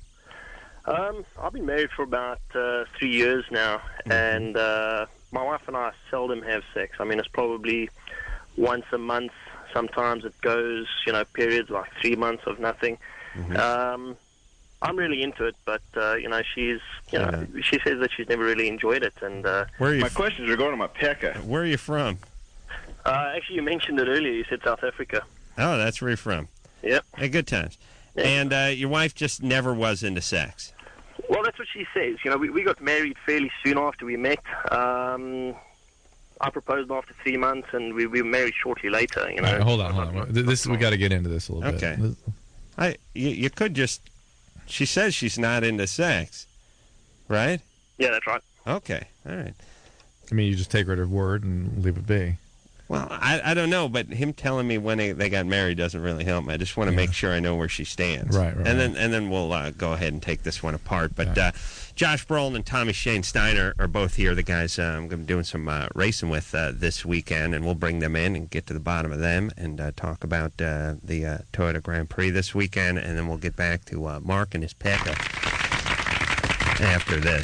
I've been married for about 3 years now, and my wife and I seldom have sex. I mean, it's probably once a month. Sometimes it goes, periods like 3 months of nothing. I'm really into it, but she says that she's never really enjoyed it. And my questions are going to my pecker. Where are you from? Actually, you mentioned it earlier. You said South Africa. Oh, that's where you're from. Yep. Hey, good times. Yeah. And your wife just never was into sex. Well, that's what she says. We got married fairly soon after we met. I proposed after 3 months, and we were married shortly later. Right, hold on. We got to get into this a little bit. Okay. You could just... She says she's not into sex, right? Yeah, that's right. Okay, all right. I mean, you just take her at her word and leave it be. Well, I don't know, but him telling me when they got married doesn't really help me. I just want to make sure I know where she stands. Right. And then we'll go ahead and take this one apart. But Josh Brolin and Tommy Shane Steiner are both here. The guys I'm going to be doing some racing with this weekend, and we'll bring them in and get to the bottom of them and talk about the Toyota Grand Prix this weekend, and then we'll get back to Mark and his pickup after this.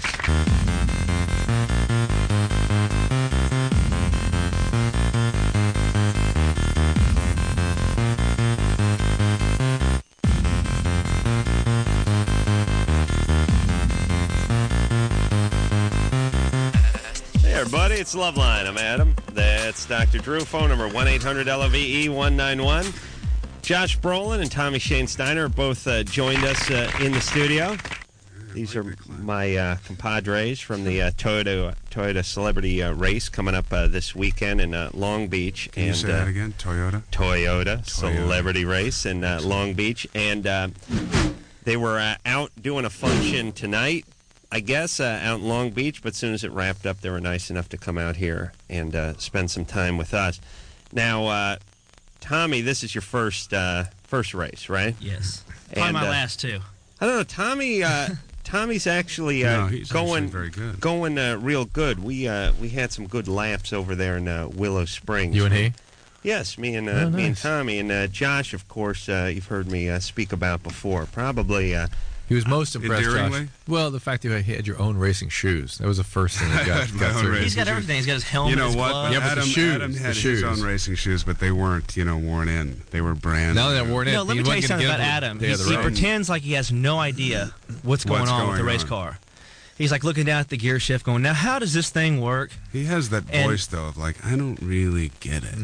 Everybody, it's Loveline. I'm Adam. That's Dr. Drew. Phone number 1-800-LOVE-191. Josh Brolin and Tommy Shane Steiner both joined us in the studio. These are my compadres from the Toyota Celebrity Race coming up this weekend in Long Beach. Can you say that again? Toyota Celebrity Race in Long Beach. And they were out doing a function tonight, I guess, out in Long Beach, but as soon as it wrapped up, they were nice enough to come out here and spend some time with us. Now, Tommy, this is your first race, right? Yes. Probably my last, too. I don't know, Tommy's actually he's going very good. Going real good. We had some good laps over there in Willow Springs. You and he? Yes, me and nice. me and Tommy. And Josh, of course, you've heard me speak about before. Probably... He was most impressed, Josh. Well, the fact that you had your own racing shoes. That was the first thing he got through. He's got everything. He's got his helmet, you know his what? gloves. Yeah, but Adam had his own racing shoes, but they weren't, worn in. They were brand new. No, they weren't worn in. No, let me tell you something about Adam. He pretends like he has no idea what's going on with the race car. He's like looking down at the gear shift going, now how does this thing work? He has that voice, though, of like, I don't really get it.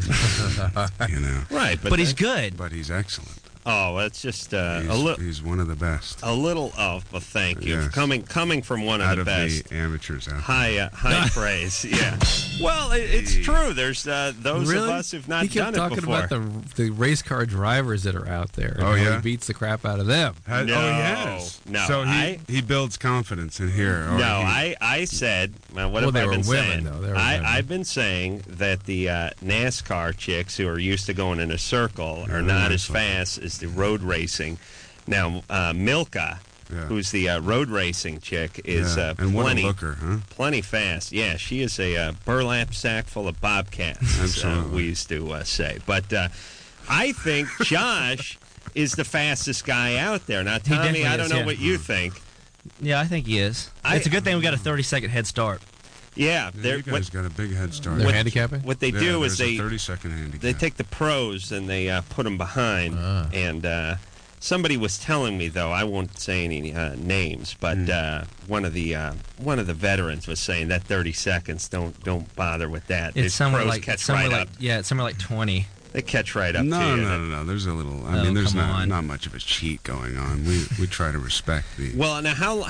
Right. But he's good. But he's excellent. Oh, it's just he's one of the best. A little. Oh, well, thank you. Yes. Coming from one of the best. The amateurs out there. High praise. Yeah. Well, it's true. There's those of us who've not done it before. He kept talking about the race car drivers that are out there. Oh, and yeah? He beats the crap out of them. No, he has. No. So he builds confidence in here. I said. What have I been saying? I've been saying that the NASCAR chicks who are used to going in a circle are not as fast as the road racing. Now, Milka, who's the road racing chick, is and what a looker, huh? Plenty fast. Yeah, she is a burlap sack full of bobcats, Absolutely. we used to say. But I think Josh is the fastest guy out there. Now, Tommy, I don't know what you think. Yeah, I think he is. It's a good thing we got a 30-second head start. Yeah, you guys got a big head start. They're handicapping? What they do is they 30-second handicap. They take the pros and they put them behind. And somebody was telling me, though, I won't say any names, but one of the veterans was saying that 30 seconds. Don't bother with that. It's somewhere pros like catch right up. Yeah, it's somewhere like 20. They catch right up to you. No. There's a little. I mean, there's not much of a cheat going on. We try to respect the. Well, now how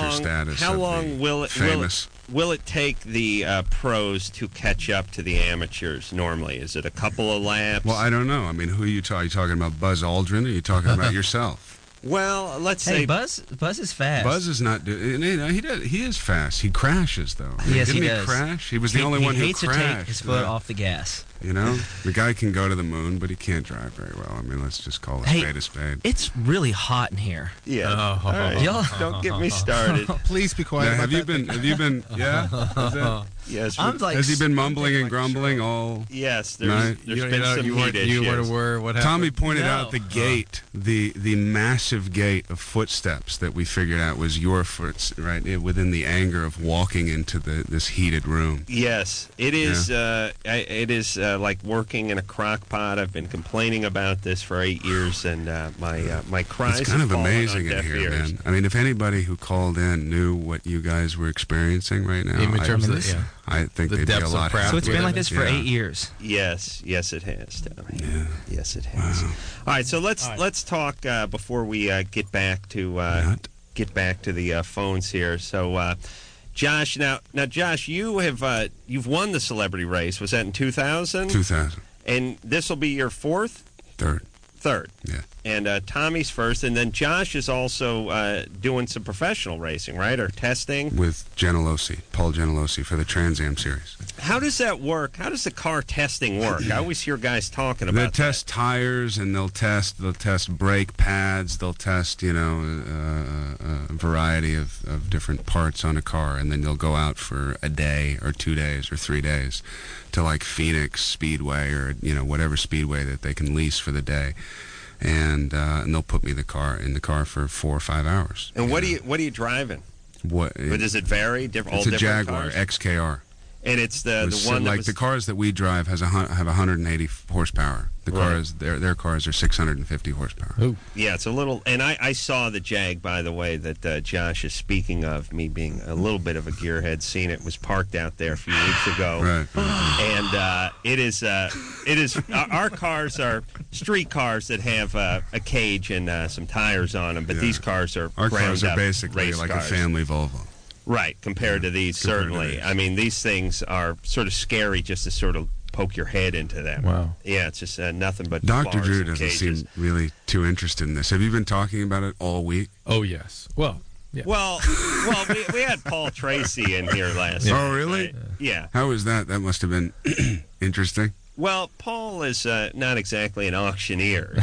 long will it take the pros to catch up to the amateurs? Normally, is it a couple of laps? Well, I don't know. I mean, who are you talking about? Buzz Aldrin? Or are you talking about yourself? Well, let's say Buzz is fast. Buzz is not. He is fast. He crashes though. Yes, Didn't he does. Crash? He was the only one who crashed. He hates to take his foot off the gas. The guy can go to the moon, but he can't drive very well. I mean, let's just call it spade a spade. It's really hot in here. Yeah. All right. Y'all don't get me started. Please be quiet. Have you been? Yeah. Yes. Has he been mumbling and grumbling all? Yes. There's been some heat issues. You weren't aware what happened. Tommy pointed out the gate, the massive gate of footsteps that we figured out was your foot, right, within the anger of walking into this heated room. Yes, it is. It is like working in a crock pot. I've been complaining about this for 8 years, and my cries. It's kind of have amazing in here, ears. man. I mean, if anybody who called in knew what you guys were experiencing right now, I think they'd be a lot happier. So it's been like this for 8 years. Yes, it has, Tommy. Yeah. Yes, it has. Wow. All right, so let's talk before we get back to the phones here. So, Josh, now, Josh, you've won the celebrity race. Was that in 2000? 2000. And this will be your fourth? Third. Third. Yeah. And Tommy's first, and then Josh is also doing some professional racing, right, or testing? With Paul Gentilossi for the Trans Am Series. How does that work? How does the car testing work? I always hear guys talking about They'll test tires, and they'll test brake pads, they'll test, a variety of different parts on a car, and then they'll go out for a day or 2 days or 3 days to like Phoenix Speedway or whatever speedway that they can lease for the day, and they'll put me in the car for 4 or 5 hours. And what are you driving? What does it vary? It's a Jaguar XKR. And it's the one that like the cars that we drive have 180 horsepower. The cars, their cars are 650 horsepower. Ooh. Yeah, it's a little. And I saw the Jag, by the way, that Josh is speaking of. Me being a little bit of a gearhead, seen it was parked out there a few weeks ago. Right. And it is. Our cars are street cars that have a cage and some tires on them, but these cars are our cars are basically like cars. A family Volvo. Right, compared to these, certainly. I mean, these things are sort of scary just to sort of poke your head into them. Wow. Yeah, it's just nothing but Dr. bars Drew and doesn't cages. seem really too interested in this. Have you been talking about it all week? Oh, yes. Well, yeah. Well, we had Paul Tracy in here last week. Oh, really? Right? Yeah. How was that? That must have been interesting. Well, Paul is not exactly an auctioneer,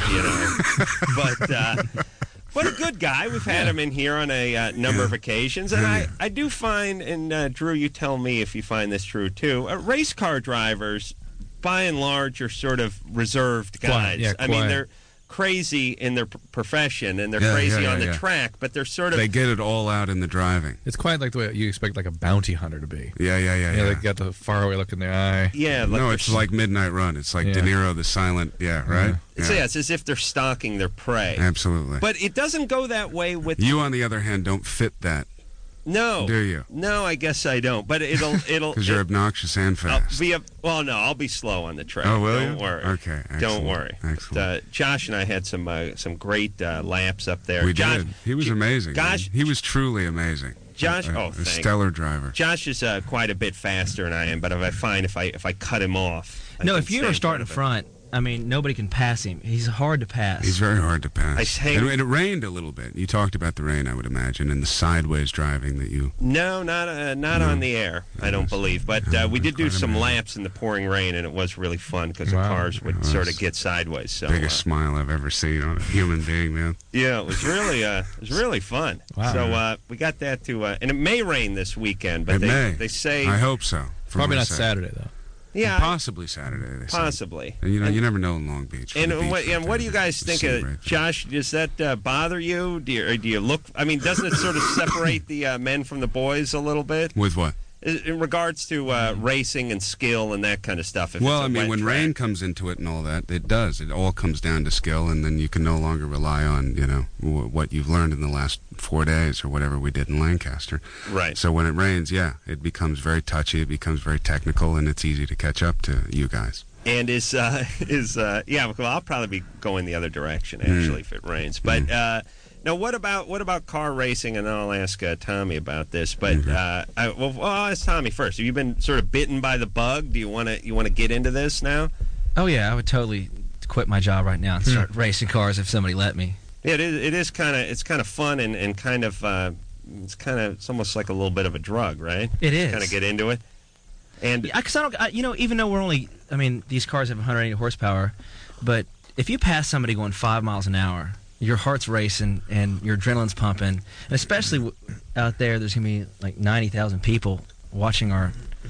but a good guy. We've had him in here on a number of occasions, and I do find, and Drew, you tell me if you find this true too, race car drivers, by and large, are sort of reserved guys. Quiet. I mean, they're crazy in their profession, and they're crazy on the track, but they're sort of... They get it all out in the driving. It's quite like the way you expect like a bounty hunter to be. Yeah. They got the faraway look in their eye. Yeah. No, it's like Midnight Run. It's like De Niro, the silent... Yeah, right? It's as if they're stalking their prey. Absolutely. But it doesn't go that way with... You, on the other hand, don't fit that. No. Do you? No, I guess I don't. But it'll... Because you're obnoxious and fast. I'll be slow on the track. Oh, will Don't you? worry. Okay, excellent. Don't worry. Excellent. Josh and I had some great laps up there. We Josh, did. He was amazing. Josh, he was truly amazing. Josh, a stellar driver. Josh is quite a bit faster than I am, but I find if I cut him off... if you ever start in front... I mean, nobody can pass him. He's hard to pass. He's very hard to pass. And it rained a little bit. You talked about the rain, I would imagine, and the sideways driving that you... No, not on the air, I don't believe. But we did do some laps in the pouring rain, and it was really fun because the cars would sort of get sideways. So biggest smile I've ever seen on a human being, man. Yeah, it was really fun. Wow. So we got that to... and it may rain this weekend, but they say... I hope so. Probably not Saturday, though. Yeah, possibly Saturday. They possibly. Say. And, you never know in Long Beach. And what do you guys think of Josh? Does that bother you? Do you look? I mean, doesn't it sort of separate the men from the boys a little bit? With what? In regards to racing and skill and that kind of stuff. Well, I mean, when rain comes into it and all that, it does. It all comes down to skill, and then you can no longer rely on what you've learned in the last 4 days or whatever we did in Lancaster. Right. So when it rains, it becomes very touchy. It becomes very technical, and it's easy to catch up to you guys. And well, I'll probably be going the other direction actually if it rains, but. Now, what about car racing? And then I'll ask Tommy about this. But I'll ask Tommy first. Have you been sort of bitten by the bug? Do you want to get into this now? Oh yeah, I would totally quit my job right now and start racing cars if somebody let me. Yeah, it's kind of fun and kind of it's almost like a little bit of a drug, right? It is. Kind of get into it. And because even though these cars have 180 horsepower, but if you pass somebody going 5 miles an hour. Your heart's racing and your adrenaline's pumping, and especially out there, there's gonna be like 90,000 people watching our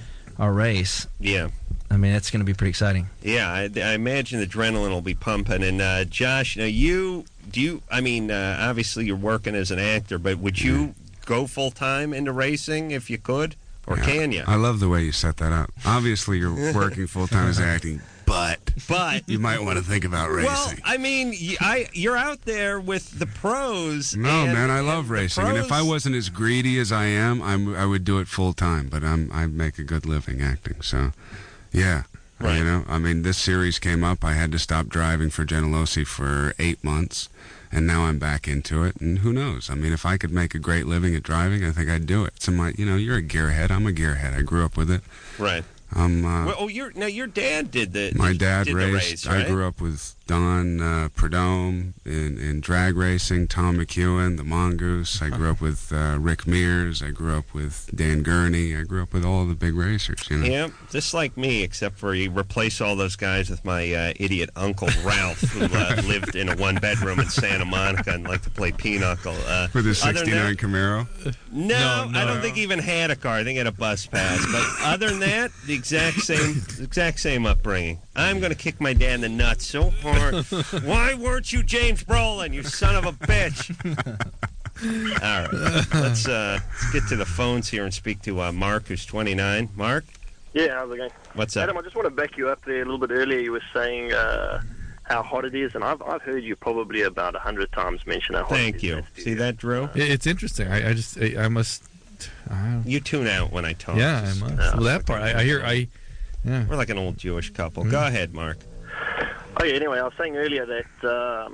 race. Yeah, I mean it's gonna be pretty exciting. Yeah, I imagine the adrenaline will be pumping. And Josh, now obviously you're working as an actor, but would you go full time into racing if you could, or can you? I love the way you set that up. Obviously, you're working full time as acting. But you might want to think about racing. Well, I mean, you're out there with the pros. No, man, I love racing. And if I wasn't as greedy as I am, I would do it full time. But I make a good living acting. So, yeah. Right. I mean, this series came up. I had to stop driving for Gentilossi for 8 months. And now I'm back into it. And who knows? I mean, if I could make a great living at driving, I think I'd do it. So you're a gearhead. I'm a gearhead. I grew up with it. Right. your dad did the. My dad did raced. the race, right? I grew up with Don Perdome in drag racing, Tom McEwen, the Mongoose. I grew up with Rick Mears. I grew up with Dan Gurney. I grew up with all the big racers. You know? Yeah, just like me, except for you replace all those guys with my idiot uncle Ralph, who lived in a one-bedroom in Santa Monica and liked to play pinochle. With his '69 Camaro. No, I don't think he even had a car. I think he had a bus pass. But other than that, the exact same upbringing. I'm going to kick my dad in the nuts so hard. Why weren't you James Brolin, you son of a bitch? All right, let's get to the phones here and speak to Mark, who's 29. Mark? Yeah, how's it going? What's up? Adam, I just want to back you up there a little bit earlier. You were saying how hot it is, and I've heard you probably about 100 times mention how hot it is. Thank you. See that, Drew? It's interesting. I must... You tune out when I talk. Yeah, I must. Well, that part, yeah. We're like an old Jewish couple. Go ahead, Mark. Oh, yeah, anyway, I was saying earlier that,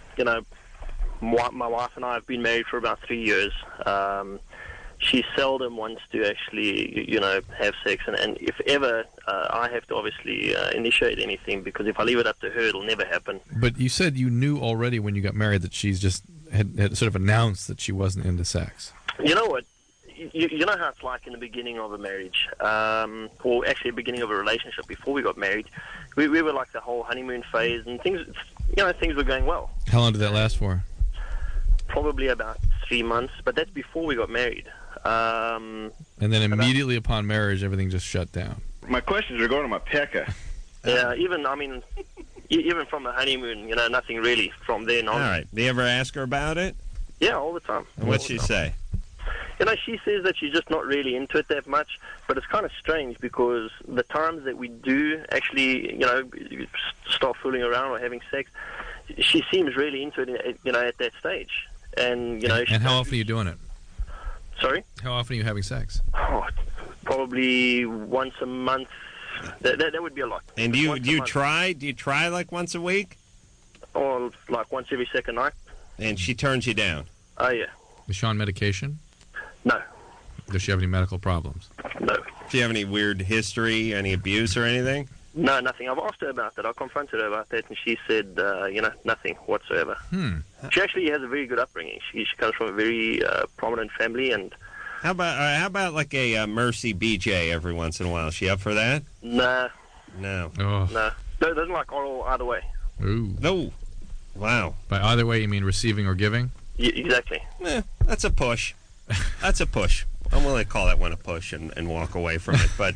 my wife and I have been married for about 3 years. She seldom wants to actually, have sex. And if ever, I have to obviously initiate anything, because if I leave it up to her, it'll never happen. But you said you knew already when you got married that she's just had sort of announced that she wasn't into sex. You know what? You know how it's like in the beginning of a marriage, or actually the beginning of a relationship before we got married. We were like the whole honeymoon phase, and things were going well. How long did that last for? Probably about 3 months, but that's before we got married. And then immediately upon marriage, everything just shut down. My questions are going to my Pekka. Yeah, even from the honeymoon, nothing really from then on. All right. Do you ever ask her about it? Yeah, all the time. What'd she say? She says that she's just not really into it that much, but it's kind of strange because the times that we do actually, start fooling around or having sex, she seems really into it, at that stage. And, And how often are you doing it? Sorry? How often are you having sex? Oh, probably once a month. That would be a lot. And do you try like once a week? Or like once every second night. And she turns you down? Oh, yeah. Is she on medication? No. Does she have any medical problems? No. Do you have any weird history, any abuse or anything? No, nothing. I've asked her about that. I confronted her about that, and she said, nothing whatsoever. She actually has a very good upbringing. She comes from a very prominent family, and... How about like a Mercy BJ every once in a while? Is she up for that? Nah. No. Oh. No. Doesn't like oral either way. Ooh. No. Wow. By either way, you mean receiving or giving? Exactly. That's a push. That's a push. I'm willing to call that one a push and walk away from it. But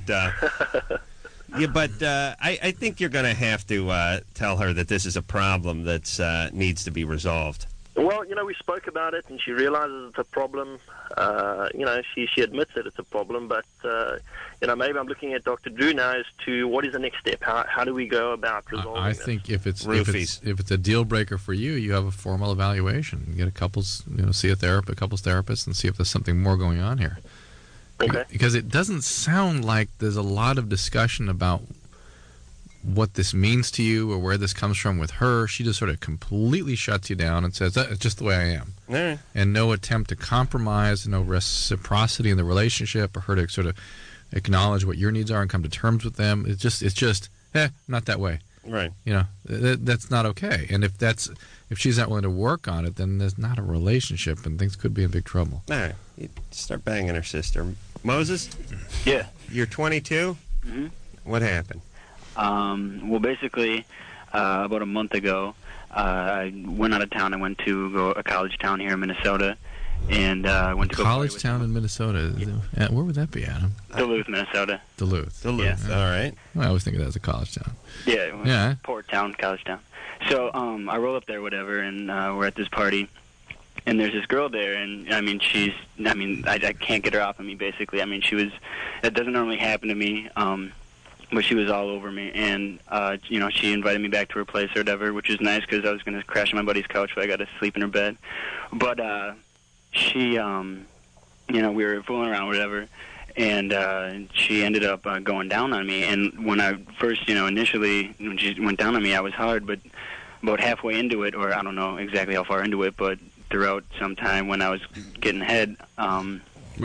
I think you're going to have to tell her that this is a problem that needs to be resolved. Well, we spoke about it, and she realizes it's a problem. She admits that it's a problem, but, maybe I'm looking at Dr. Drew now as to what is the next step. How do we go about resolving I this? think if it's a deal breaker for you, you have a formal evaluation. You get a couples therapist, and see if there's something more going on here. Okay. Because it doesn't sound like there's a lot of discussion about what this means to you or where this comes from with her. She just sort of completely shuts you down and says, it's just the way I am. All right. And no attempt to compromise, no reciprocity in the relationship, or her to sort of acknowledge what your needs are and come to terms with them. It's just not that way. Right. That's not okay. And if she's not willing to work on it, then there's not a relationship, and things could be in big trouble. All right. You start banging her sister. Moses? Yeah. You're 22? Mm-hmm. What happened? Well, basically, about a month ago, I went out of town. I went to a college town here in Minnesota, and went to college town in Minnesota. Yeah. Where would that be, Adam? Duluth, Minnesota. Duluth. Yeah. All right. Well, I always think of that as a college town. Yeah. Port town, college town. So I roll up there, whatever, and we're at this party. And there's this girl there, and I can't get her off of me, basically. That doesn't normally happen to me. But she was all over me, and she invited me back to her place or whatever, which is nice because I was going to crash on my buddy's couch, but I got to sleep in her bed. But she, we were fooling around, whatever, and she ended up going down on me. And when I first, initially when she went down on me, I was hard, but about halfway into it, or I don't know exactly how far into it, but throughout some time when I was getting head,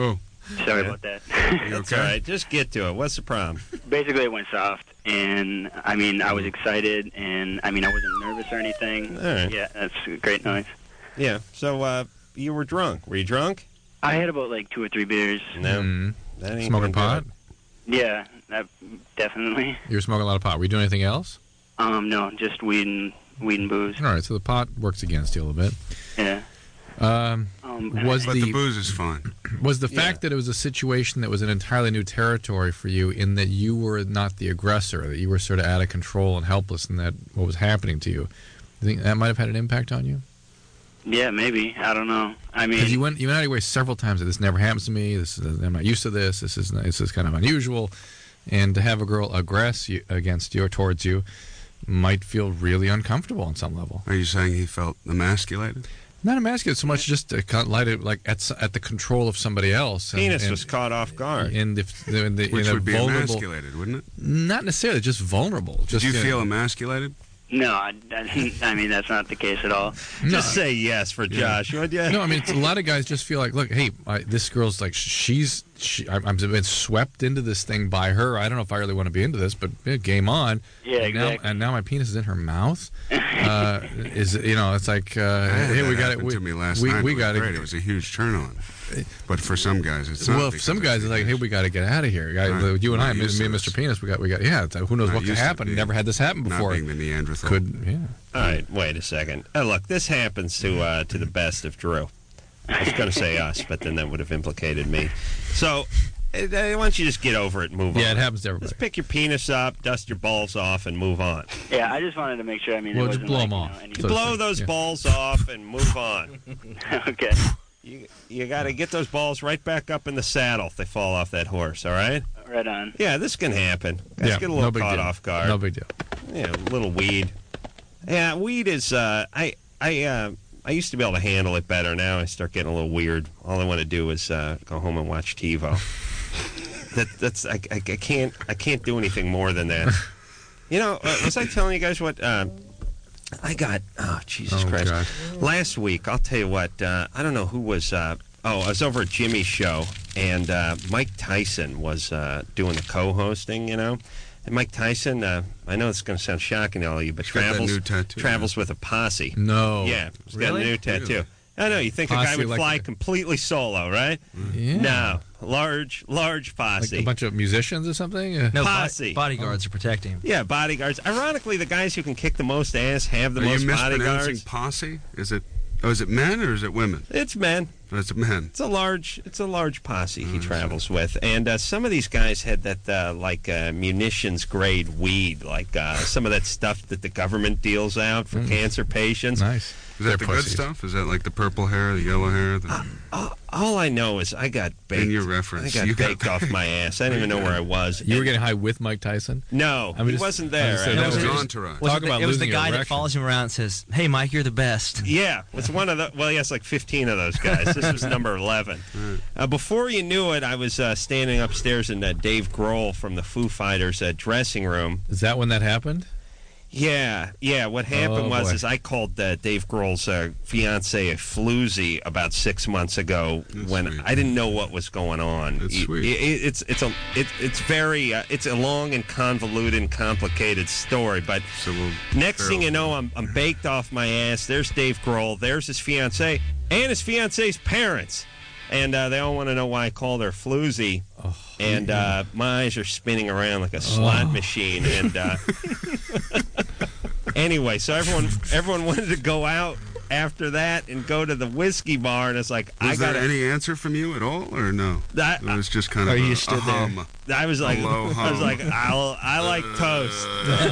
Sorry about that. That's all right. Just get to it. What's the problem? Basically, it went soft, and I mean, I was excited, and I mean, I wasn't nervous or anything. All right. Yeah, that's great noise. Yeah. So you were drunk. Were you drunk? I had about like 2 or 3 beers. No. That ain't Smoking gonna do pot? it. Yeah, definitely. You were smoking a lot of pot. Were you doing anything else? No, just weed and booze. All right, so the pot works against you a little bit. Yeah. Was but the booze is fine. Was the fact that it was a situation that was an entirely new territory for you, in that you were not the aggressor, that you were sort of out of control and helpless in that what was happening to you? You think that might have had an impact on you? Yeah, maybe. I don't know. I mean, because you went out of your way several times that this never happens to me. I'm not used to this. This is kind of unusual, and to have a girl aggress against you or towards you might feel really uncomfortable on some level. Are you saying he felt emasculated? Not emasculated so much, just lighted like at the control of somebody else. Penis was caught off guard. And Which would be emasculated, wouldn't it? Not necessarily, just vulnerable. Did you feel emasculated? No, I mean, that's not the case at all. Just say yes for Josh. No, I mean, a lot of guys just feel like, look, hey, this girl's like, I'm been swept into this thing by her. I don't know if I really want to be into this, but game on. Yeah, and exactly. And now my penis is in her mouth. It's like, hey, we got it. To me last night. We got it. Great. It was a huge turn on. But for some guys, it's not. Well, some guys are like, hey, we got to get out of here. Right. You and I, me and Mr. Penis, we got. Yeah, who knows what could happen? Never had this happen before. Not being the Neanderthal. All right, wait a second. Look, this happens to the best of Drew. I was going to say us, but then that would have implicated me. So, why don't you just get over it and move on? Yeah, it happens to everybody. Just pick your penis up, dust your balls off, and move on. Yeah, I just wanted to make sure. I mean, well, it just wasn't blow like, them off. You blow those balls off and move on. Okay. You got to get those balls right back up in the saddle if they fall off that horse, all right? Right on. Yeah, this can happen. Guys get a little caught off guard. No big deal. Yeah, a little weed. Yeah, weed is, I used to be able to handle it better. Now I start getting a little weird. All I want to do is go home and watch TiVo. I can't do anything more than that. You know, was I telling you guys what... I got, Jesus Christ. God. Last week, I'll tell you what, I don't know who was, I was over at Jimmy's show, and Mike Tyson was doing the co-hosting, you know. And Mike Tyson, I know it's going to sound shocking to all of you, but travels with a posse. No. Yeah, he's got a new tattoo. Really? I know, you think Posse, a guy would like fly completely solo, right? Yeah. No, large posse. Like a bunch of musicians or something? No, posse. Bodyguards are protecting him. Yeah, bodyguards. Ironically, the guys who can kick the most ass have the most bodyguards. Are you mispronouncing posse? Is it men or is it women? It's men. It's men. It's a large posse he travels with, and some of these guys had that munitions grade weed, like some of that stuff that the government deals out for cancer patients. Nice. Is that the good stuff? Is that like the purple hair, the yellow hair? All I know is I got baked. In your reference, I got baked off my ass. I didn't even know where I was. You were getting high with Mike Tyson? No, he wasn't there. That was entourage. It was the guy that follows him around and says, "Hey, Mike, you're the best." Yeah, it's one of the. Well, yes, like 15 of those guys. This was number 11. Before you knew it, I was standing upstairs in Dave Grohl from the Foo Fighters dressing room. Is that when that happened? Yeah. What happened was I called Dave Grohl's fiance a floozy about 6 months ago. That's when sweet. I didn't know what was going on. That's sweet. It's a long and convoluted and complicated story. But next thing you know, I'm baked off my ass. There's Dave Grohl. There's his fiance and his fiance's parents. And they all want to know why I called her floozy. Oh, and my eyes are spinning around like a slot machine. And anyway, so everyone wanted to go out after that and go to the whiskey bar, and it's like, was there any answer from you at all, or no? It was just kind of you stood there. hum. I was like, I like toast.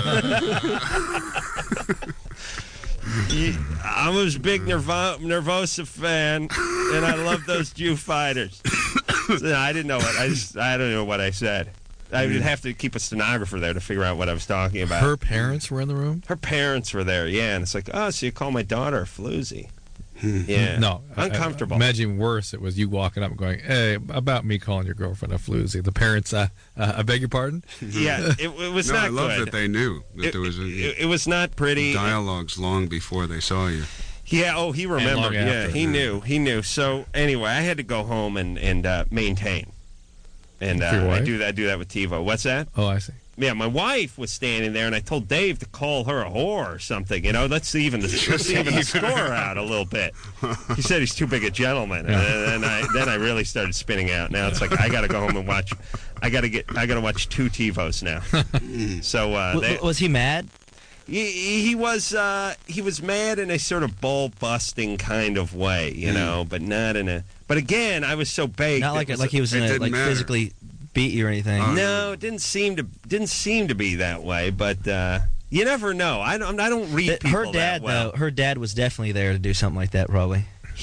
I was a big Nervosa fan, and I love those Jew fighters. So I didn't know I don't know what I said. I would have to keep a stenographer there to figure out what I was talking about. Her parents were in the room? Her parents were there, yeah. And it's like, oh, so you call my daughter a floozy. Yeah. No. Uncomfortable. Imagine worse, it was you walking up and going, hey, about me calling your girlfriend a floozy. The parents, I beg your pardon? Yeah, it was not good. I love that they knew that there was it was not pretty. Dialogues long before they saw you. Yeah, he remembered. long Yeah, after. he knew. So anyway, I had to go home and maintain. And For your wife? I do that with TiVo. What's that? Oh, I see. Yeah, my wife was standing there, and I told Dave to call her a whore or something. You know, let's even the score out a little bit. He said he's too big a gentleman, and then I really started spinning out. Now it's like I got to go home and watch. I got to watch 2 TiVos now. So was he mad? He was mad in a sort of ball busting kind of way, you know, but not in a. But again, I was so baked. Not like he was gonna like physically beat you or anything. No, it didn't seem to be that way. But you never know. I don't read people her dad that well. though. Her dad was definitely there to do something like that. Probably.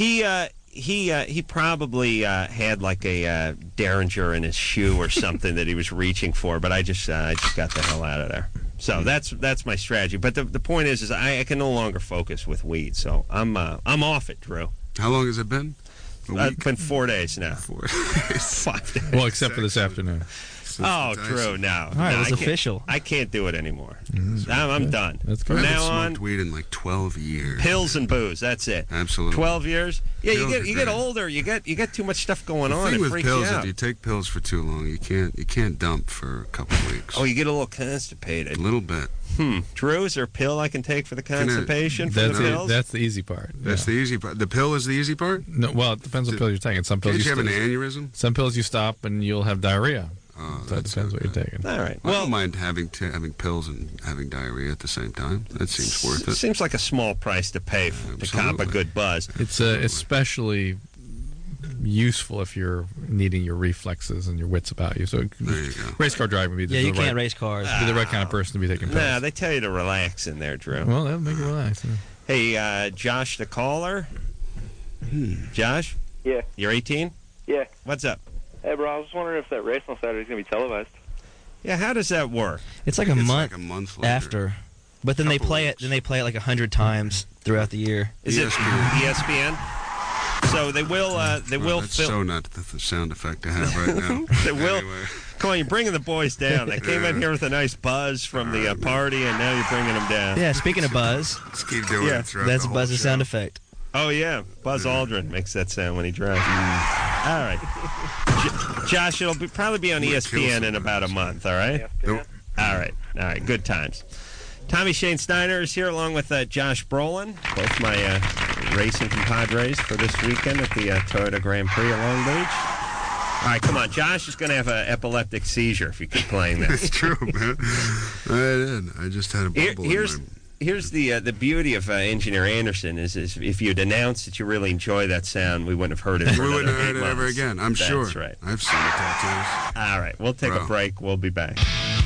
He probably had like a Derringer in his shoe or something that he was reaching for. But I just got the hell out of there. So that's my strategy. But the point is I can no longer focus with weed. So I'm off it, Drew. How long has it been? It's been 4 days now. 4 days. 5 days. Well, except for this afternoon. Drew, no. All right, it was official. I can't do it anymore. I'm done. That's From I haven't now on, smoked weed in like 12 years. pills and booze. That's it. Absolutely. 12 years. Yeah, Pills you are get great. older. You get too much stuff going The on. thing It with freaks pills, you out. if you take pills for too long, you can't dump for a couple of weeks. Oh, you get a little constipated. A little bit. Drew, is there a pill I can take for the constipation? For That's the pills? that's the easy part. That's the easy part. The pill is the easy part? No, well, it depends what pill you're taking. Some pills Can't you have an st- aneurysm? Some pills you stop and you'll have diarrhea. So it depends what you're taking. All right. I don't mind having pills and having diarrhea at the same time. That seems worth it. Seems like a small price to pay to cop a good buzz. It's especially useful if you're needing your reflexes and your wits about you. So There you go. race car driving would be Yeah, you the can't right, race cars. be the right kind of person to be taking pills. Nah, they tell you to relax in there, Drew. Well, that'll make you relax. Yeah. Hey, Josh the caller. Josh? Yeah. You're 18? Yeah. What's up? Hey, bro, I was wondering if that race on Saturday is going to be televised. Yeah, how does that work? It's like a month later. after, but then they play it. Then they play it like 100 times throughout the year. Is it ESPN? So they will. They will That's film. so not the sound effect I have right now. They will. Anyway. Come on, you're bringing the boys down. They came in here with a nice buzz from the party, and now you're bringing them down. Yeah. Speaking of buzz, Let's keep doing it throughout that's the whole Buzz's show. sound effect. Oh yeah, Buzz Aldrin makes that sound when he drives. All right, Josh, it'll probably be on ESPN in about a month. All right. Nope. All right. Good times. Tommy Shane Steiner is here along with Josh Brolin, both my racing compadres for this weekend at the Toyota Grand Prix at Long Beach. All right, come on. Josh is going to have an epileptic seizure if you keep playing this. It's true, man. I did. I just had a bubble Here's the beauty of Engineer Anderson is if you'd announced that you really enjoy that sound, we wouldn't have heard it. We wouldn't have heard it ever again. I'm sure. That's right. I've seen the tattoos. All right, we'll take a break. We'll be back.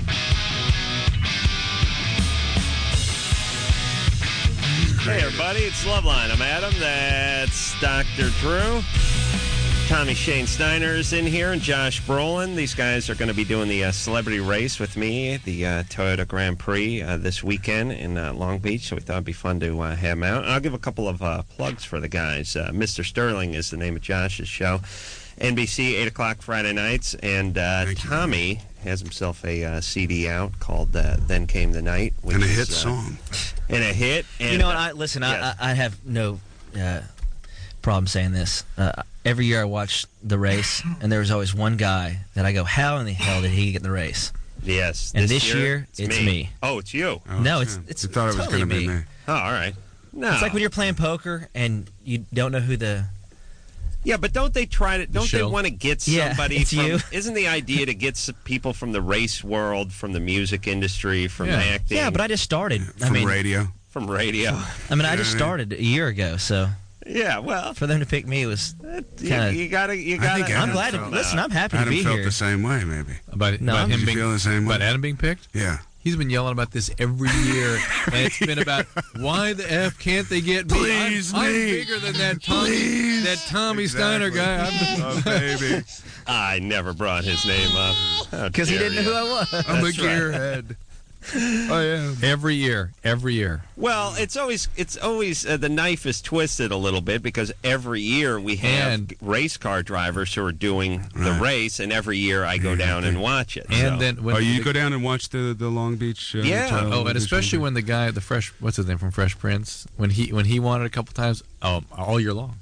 Hey, everybody, it's Loveline. I'm Adam. That's Dr. Drew. Tommy Shane Steiner is in here, and Josh Brolin. These guys are going to be doing the celebrity race with me, the Toyota Grand Prix, this weekend in Long Beach. So we thought it'd be fun to have them out. And I'll give a couple of plugs for the guys. Mr. Sterling is the name of Josh's show. NBC, 8 o'clock Friday nights. And Tommy has himself a CD out called Then Came the Night. Which And a is, hit song. And a hit. And, You know what? I have no problem saying this. Every year I watch the race, and there was always one guy that I go, how in the hell did he get the race? Yes. And this year, it's me. Oh, it's you. No, it's I thought it was totally going to be me. Oh, all right. No. It's like when you're playing poker and you don't know who the... Yeah, but don't they try to? Don't they shill. want to get Yeah, somebody it's from? you. Isn't the idea to get some people from the race world, from the music industry, from acting? Yeah, but I just started. From radio. From radio. I mean, I just started a year ago, so... Yeah, well, for them to pick me was kind you gotta. I'm glad to listen. I'm happy to Adam be felt here. the same way, maybe. About Did you feel the same way? About Adam being picked? Yeah. He's been yelling about this every year, and it's been about why the F can't they get me? Please, I'm me. bigger than that Tommy Steiner guy. Oh, baby. I never brought his name up Because he didn't know who I was. I'm a That's right. gearhead. Oh yeah. Every year. Well, it's always the knife is twisted a little bit because every year we have race car drivers who are doing the race, and every year I go down and watch it. And then when you go down and watch the Long Beach. Oh, and especially when the guy, what's his name from Fresh Prince, when he won it a couple times, all year long.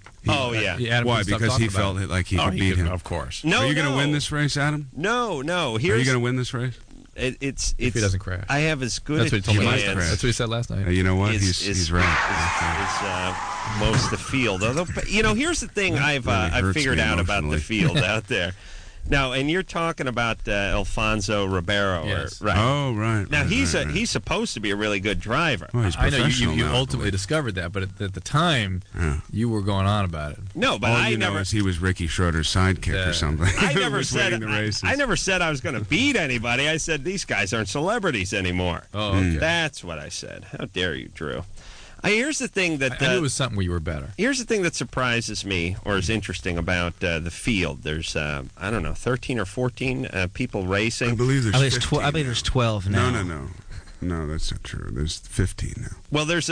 Why? Because he felt like he could beat him. Of course. No, Are you going to win this race, Adam? No. Are you going to win this race? It's if he doesn't crash. I have as good That's what he told me last chance. night. That's what he said last night. You know what? He's right. Is most of the field. Although, here's the thing I've figured out about the field out there. Now, and you're talking about Alfonso Ribeiro, yes. right? Oh, right. Now right. he's supposed to be a really good driver. Well, he's I know you now, ultimately discovered that, but at the time, you were going on about it. No, but I never. He was Ricky Schroeder's sidekick or something. I never said the races. I never said I was going to beat anybody. I said these guys aren't celebrities anymore. Oh, okay. That's what I said. How dare you, Drew? Here's the thing that I knew it was something where you were better. Here's the thing that surprises me, or is interesting about the field. There's 13 or 14 people racing. I believe there's 15 I believe there's 12 now. No, that's not true. There's 15 now. Well, there's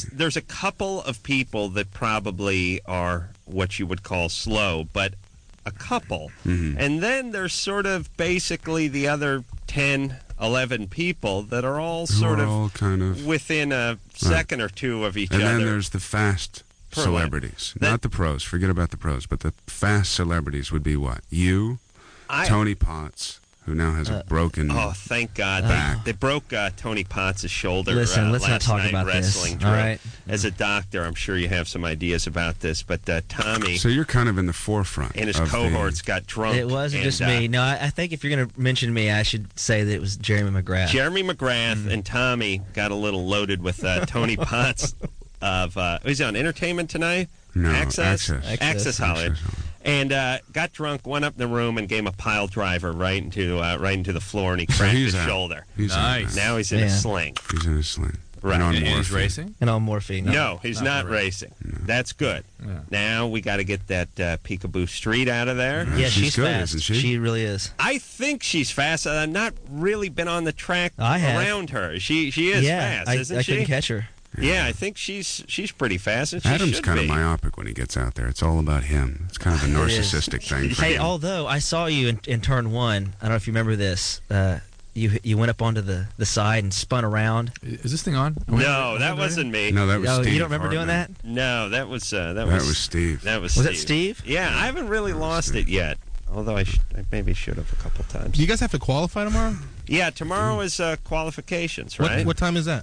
a couple of people that probably are what you would call slow, but a couple. Mm-hmm. And then there's sort of basically the other 10, 11 people that are all sort of kind of within a second or two of each and other. And then there's the fast celebrities. Not the pros. Forget about the pros. But the fast celebrities would be what? You, Tony Potts, who now has a broken Oh, thank God. They broke Tony Potts' shoulder Listen, let's last not talk night about wrestling. this. All right. As a doctor, I'm sure you have some ideas about this, but Tommy... So you're kind of in the forefront. And his cohorts got drunk. It wasn't just me. No, I think if you're going to mention me, I should say that it was Jeremy McGrath. Jeremy McGrath and Tommy got a little loaded with Tony Potts of... was he on Entertainment Tonight? No, Access Access. Hollywood. And got drunk, went up in the room, and gave him a pile driver right into the floor, and he cracked his shoulder. Nice. Now he's in a sling. He's in a sling. Right. And on And morphine. he's racing? And on morphine. No, he's not racing. No. That's good. Yeah. Now we got to get that Peekaboo Street out of there. Yeah, she's good, fast. isn't she? really is. I think she's fast. I've not really been on the track I have. around her. She is fast, isn't I she? couldn't catch her. Yeah, I think she's pretty fast, and she Adam's should kind be. of myopic when he gets out there. It's all about him. It's kind of a narcissistic thing for Hey, him. although I saw you in turn one, I don't know if you remember this. You went up onto the side and spun around. Is this thing on? No, that wasn't me. No, that was Steve. You don't remember doing that? No, that was That was Steve. That was Was Steve. it Steve? Yeah, I haven't really lost it yet. Although I maybe should have a couple times. Do you guys have to qualify tomorrow? Yeah, tomorrow is qualifications, right? What time is that?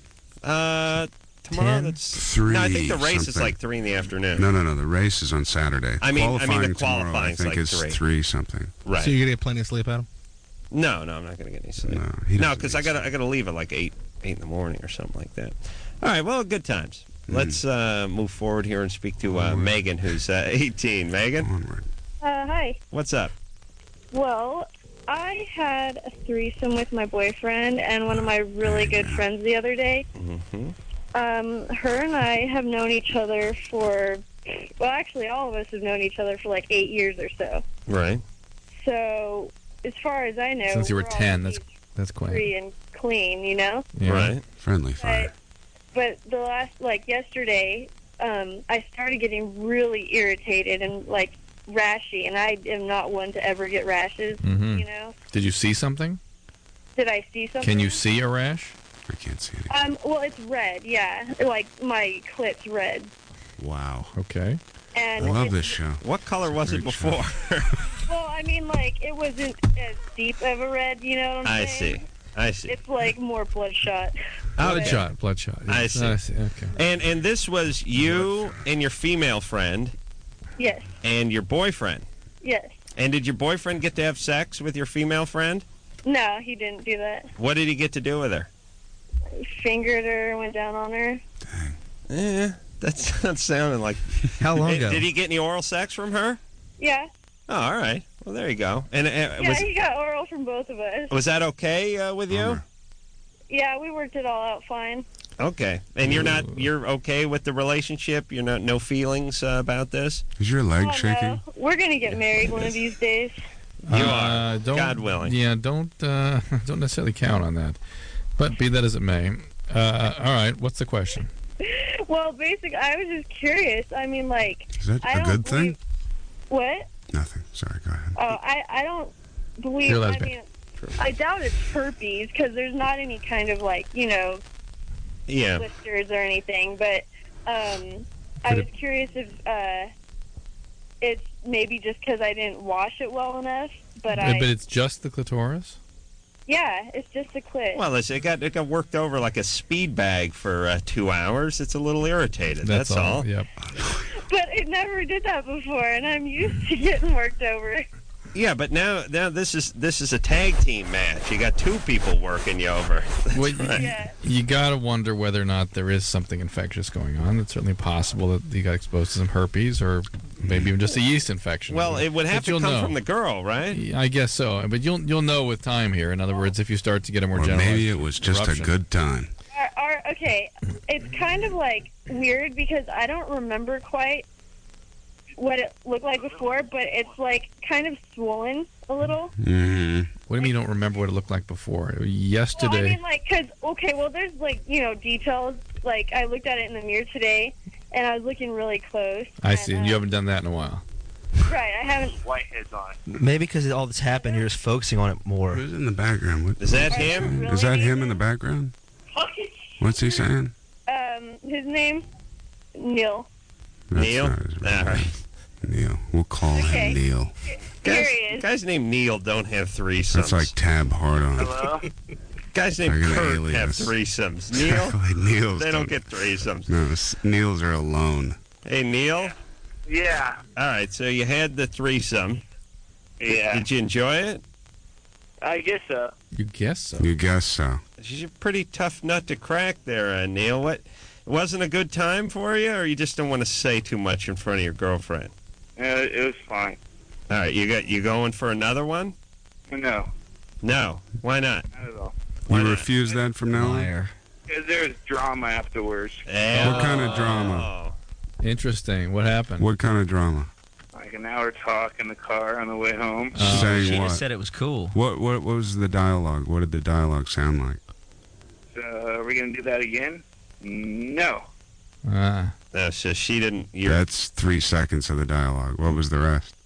Tomorrow 10? that's 3 No, I think the race is something. like 3 in the afternoon. No. The race is on Saturday. I mean the Qualifying tomorrow, I qualifying's think like is 3. 3 something. Right. So you're gonna get plenty of sleep, Adam? No, I'm not going to get any sleep. No, he doesn't because need I got to leave at like 8 in the morning or something like that. All right, well, good times. Let's move forward here and speak to Megan, who's 18. Megan, Onward. Hi. what's up? Well, I had a threesome with my boyfriend and one of my really good friends the other day. Mm-hmm. Her and I have known each other for, well, actually, all of us have known each other for like 8 years or so. Right. So, as far as I know, Since you were we're 10, all that's quaint. free and clean, you know? Yeah. Right. Friendly fire. But the last, yesterday, I started getting really irritated and, rashy, and I am not one to ever get rashes, Mhm. you know? Did you see something? Did I see something? Can you see a rash? I can't see it. Well, it's red, yeah. Like, my clit's red. Wow. Okay. And I love it's- this show. What color was it Great show. before? Well, I mean, it wasn't as deep of a red, you know what I'm I saying? see. I see. It's, more bloodshot. Bloodshot. I Yeah. see. Okay. And this was you and your female friend Yes, and your boyfriend. yes. And did your boyfriend get to have sex with your female friend? No, he didn't do that. What did he get to do with her? He fingered her, went down on her. Yeah, that's not sounding like. How long ago? Did he get any oral sex from her? Yeah. Oh, all right. Well, there you go. And Yeah, he got oral from both of us. was that okay with you? Yeah, we worked it all out fine. Okay. And you're okay with the relationship? You're no feelings about this? Is your leg Oh, shaking? no. We're going to get married one of these days. You are. Don't, God willing. Yeah, don't necessarily count on that. But be that as it may, all right, what's the question? Well, basically, I was just curious. I mean, like, Is that I a don't good thing? believe- What? Nothing. Sorry, go ahead. Oh, I don't believe. You're I lesbian. mean, I doubt it's herpes because there's not any kind of like Yeah. blisters or anything. But I was curious if it's maybe just because I didn't wash it well enough. But But it's just the clitoris? yeah, it's just a clit. Well, it got worked over like a speed bag for 2 hours. It's a little irritated. That's all. Yep. But it never did that before, and I'm used to getting worked over. Yeah, but now this is a tag team match. You got 2 people working you over. Well, you got to wonder whether or not there is something infectious going on. It's certainly possible that you got exposed to some herpes or maybe even just a yeast infection. Well, it would have But to you'll come know. from the girl, right? I guess so, but you'll know with time here. In other words, if you start to get a more Or general, maybe it was just a good time. Okay, it's kind of like weird because I don't remember quite what it looked like before, but it's like kind of swollen a little. Mm-hmm. What do you mean you don't remember what it looked like before? Yesterday. Well, I mean, like, well, there's like details. Like I looked at it in the mirror today, and I was looking really close. I see. You haven't done that in a while. Right, I haven't. Whiteheads on it. Maybe because all this happened, you're just focusing on it more. Who's in the background? What, Is that him? Is that him in the background? What's he saying? His name, Neil. Neil? All right. Neil. We'll call him Neil. Guys named Neil don't have threesomes. That's like Tab Hard-On. Hello? Guys named Like an Kurt have alias. threesomes. Neil? Like Neil's They don't get threesomes. No, Neils are alone. Hey, Neil? Yeah. All right, so you had the threesome. Yeah. Did you enjoy it? I guess so. You guess so. You guess so. She's a pretty tough nut to crack there, Neil. What? It wasn't a good time for you, or you just don't want to say too much in front of your girlfriend? It was fine. All right, you going for another one? No. No. Why not? Not at all. You refuse that from now on? Because there's drama afterwards. What kind of drama? Interesting. What happened? What kind of drama? Like an hour talk in the car on the way home. Saying She what? just said it was cool. What was the dialogue? What did the dialogue sound like? So, are we going to do that again? No. Ah. No, so she didn't. That's 3 seconds of the dialogue. What was the rest?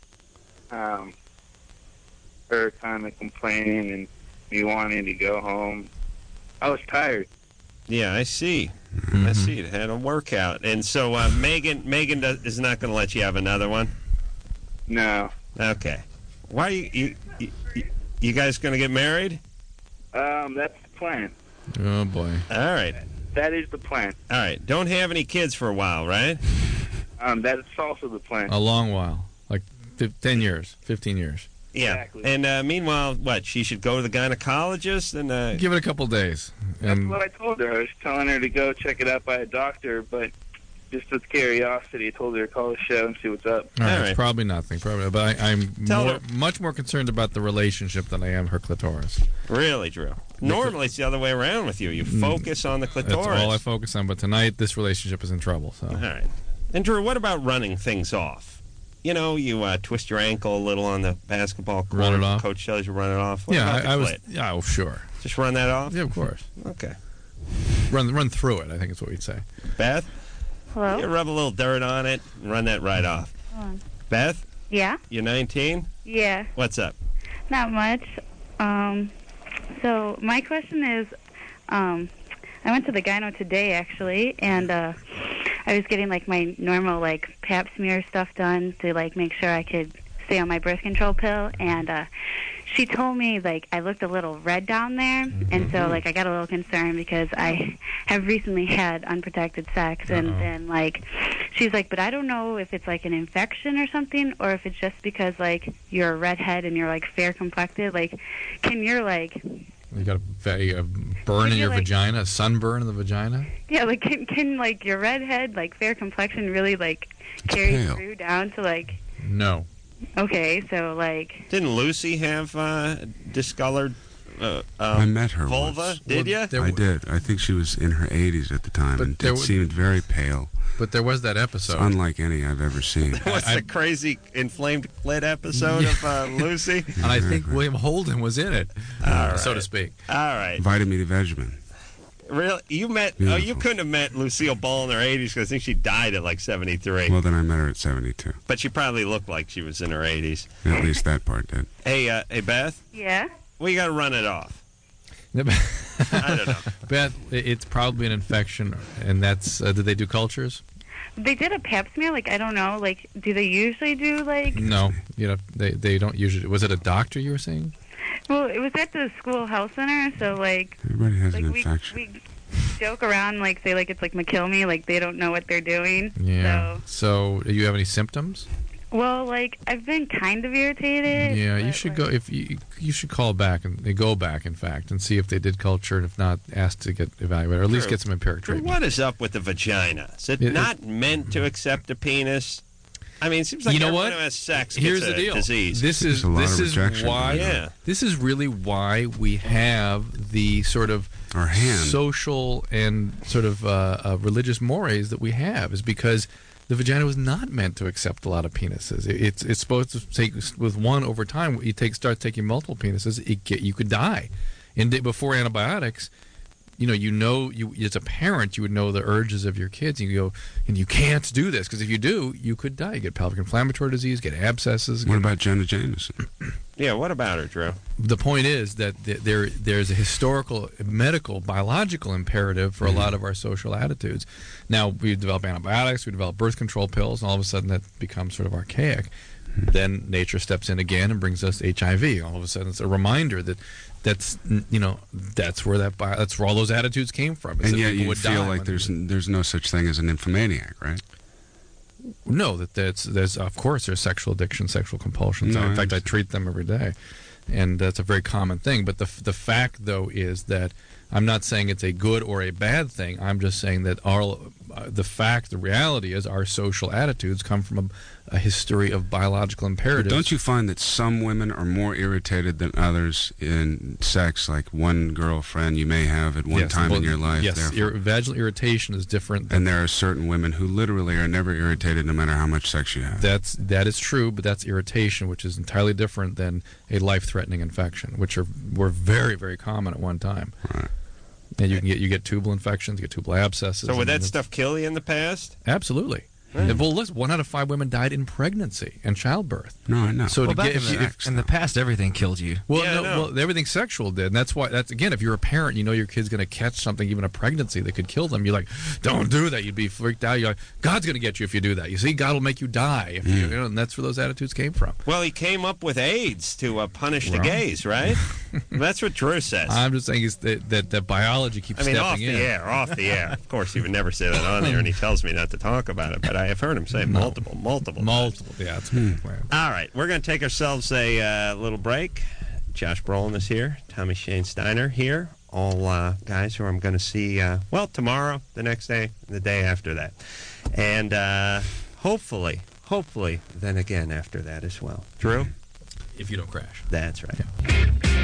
Her kind of complaining and me wanting to go home. I was tired. Yeah, I see. Mm-hmm. I see. It had a workout, and so Megan is not going to let you have another one. No. Okay. Why are you guys going to get married? That's the plan. Oh boy. All right. That is the plan. All right. Don't have any kids for a while, right? That is also the plan. A long while, like 10 years, 15 years. Yeah. Exactly. And meanwhile, what? She should go to the gynecologist and Give it a couple days. That's And what I told her. I was telling her to go check it out by a doctor, but just with curiosity, I told her to call the show and see what's up. all right, it's probably nothing. Probably, but I'm much more concerned about the relationship than I am her clitoris. Really, Drew? Normally, it's the other way around with you. You focus on the clitoris. That's all I focus on. But tonight, this relationship is in trouble. So. All right. And Drew, what about running things off? You know, you twist your ankle a little on the basketball court. Run it off? Coach tells you to run it off. What Yeah, about the I was. clit? Yeah, oh, sure. Just run that off? Yeah, of course. Okay. Run through it. I think is what we'd say. Beth? Hello? You rub a little dirt on it and run that right off. Hold on. Beth? Yeah? You 19? Yeah. What's up? Not much. So my question is, I went to the gyno today actually, and I was getting like my normal like pap smear stuff done to like make sure I could stay on my birth control pill, and she told me like I looked a little red down there, and so like I got a little concerned because I have recently had unprotected sex, and then like she's like, but I don't know if it's like an infection or something, or if it's just because like you're a redhead and you're like fair complected. Like, can your like You got a burn in your vagina, a sunburn in the vagina. yeah, like can like your redhead like fair complexion really like carry pale. through down to like No. okay, so like Didn't Lucy have discolored I met her vulva? once. Did you? I did. I think she was in her 80s at the time, and it seemed very pale. But there was that episode. It's unlike any I've ever seen. What's the crazy inflamed clit episode of Lucy? And I think William Holden was in it, so to speak. All right. Vitamin Vegemin. Really? You met? Beautiful. Oh, you couldn't have met Lucille Ball in her 80s because I think she died at like 73. Well, then I met her at 72. But she probably looked like she was in her 80s. At least that part did. Hey, Beth. Yeah? We got to run it off. I don't know. Beth, it's probably an infection, and that's. Did they do cultures? They did a pap smear. Like, I don't know. Like, do they usually do, like... No. They don't usually. Was it a doctor you were saying? Well, it was at the school health center, so, like... Everybody has like, an infection. We joke around, like, say, like, it's like McKill-me, like, they don't know what they're doing. Yeah. So, do you have any symptoms? Well, like, I've been kind of irritated. Yeah, you should go. If you should call back and go back, in fact, and see if they did culture, and if not, ask to get evaluated, or at least get some empiric treatment. What is up with the vagina? Is it not meant to accept a penis? I mean, it seems like everyone who has sex gets Here's the deal. disease. This is why. Yeah. This is really why we have the sort of social and sort of religious mores that we have, is because the vagina was not meant to accept a lot of penises. It's supposed to take with one over time. You start taking multiple penises, you could die. And before antibiotics, you as a parent, you would know the urges of your kids. And you go, and you can't do this, because if you do, you could die. You get pelvic inflammatory disease, get abscesses. What about Jenna Jameson? Yeah, what about her, Drew? The point is that there's a historical, medical, biological imperative for a lot of our social attitudes. Now, we develop antibiotics, we develop birth control pills, and all of a sudden that becomes sort of archaic. Then nature steps in again and brings us HIV. All of a sudden, it's a reminder that's where that's where all those attitudes came from. And yet you feel like there's no such thing as an nymphomaniac, right? No, there's of course there's sexual addiction, sexual compulsions. No, in fact, I treat them every day, and that's a very common thing. But the fact, though, is that I'm not saying it's a good or a bad thing. I'm just saying that the reality is our social attitudes come from a history of biological imperatives. But don't you find that some women are more irritated than others in sex? Like one girlfriend you may have at one time in your life. Yes, vaginal irritation is different. And there are certain women who literally are never irritated no matter how much sex you have. That is true, but that's irritation, which is entirely different than a life-threatening infection, which were very, very common at one time. Right. And you get tubal infections, you get tubal abscesses. So would that stuff kill you in the past? Absolutely. Well, listen, 1 out of 5 women died in pregnancy and childbirth. No, I know. So in the past, everything killed you. Well, everything sexual did, and that's again, if you're a parent, you know your kid's going to catch something, even a pregnancy, that could kill them. You're like, don't do that. You'd be freaked out. You're like, God's going to get you if you do that. You see, God will make you die if you. And that's where those attitudes came from. Well, he came up with AIDS to punish the gays, right? That's what Drew says. I'm just saying is that biology keeps stepping in. Off the air. Of course, he would never say that on there, and he tells me not to talk about it. But I have heard him say multiple. Yeah, that's what plan. All right, we're going to take ourselves a little break. Josh Brolin is here. Tommy Shane Steiner here. All guys who I'm going to see, tomorrow, the next day, the day after that. And hopefully, then again after that as well. Drew? If you don't crash. That's right. Yeah.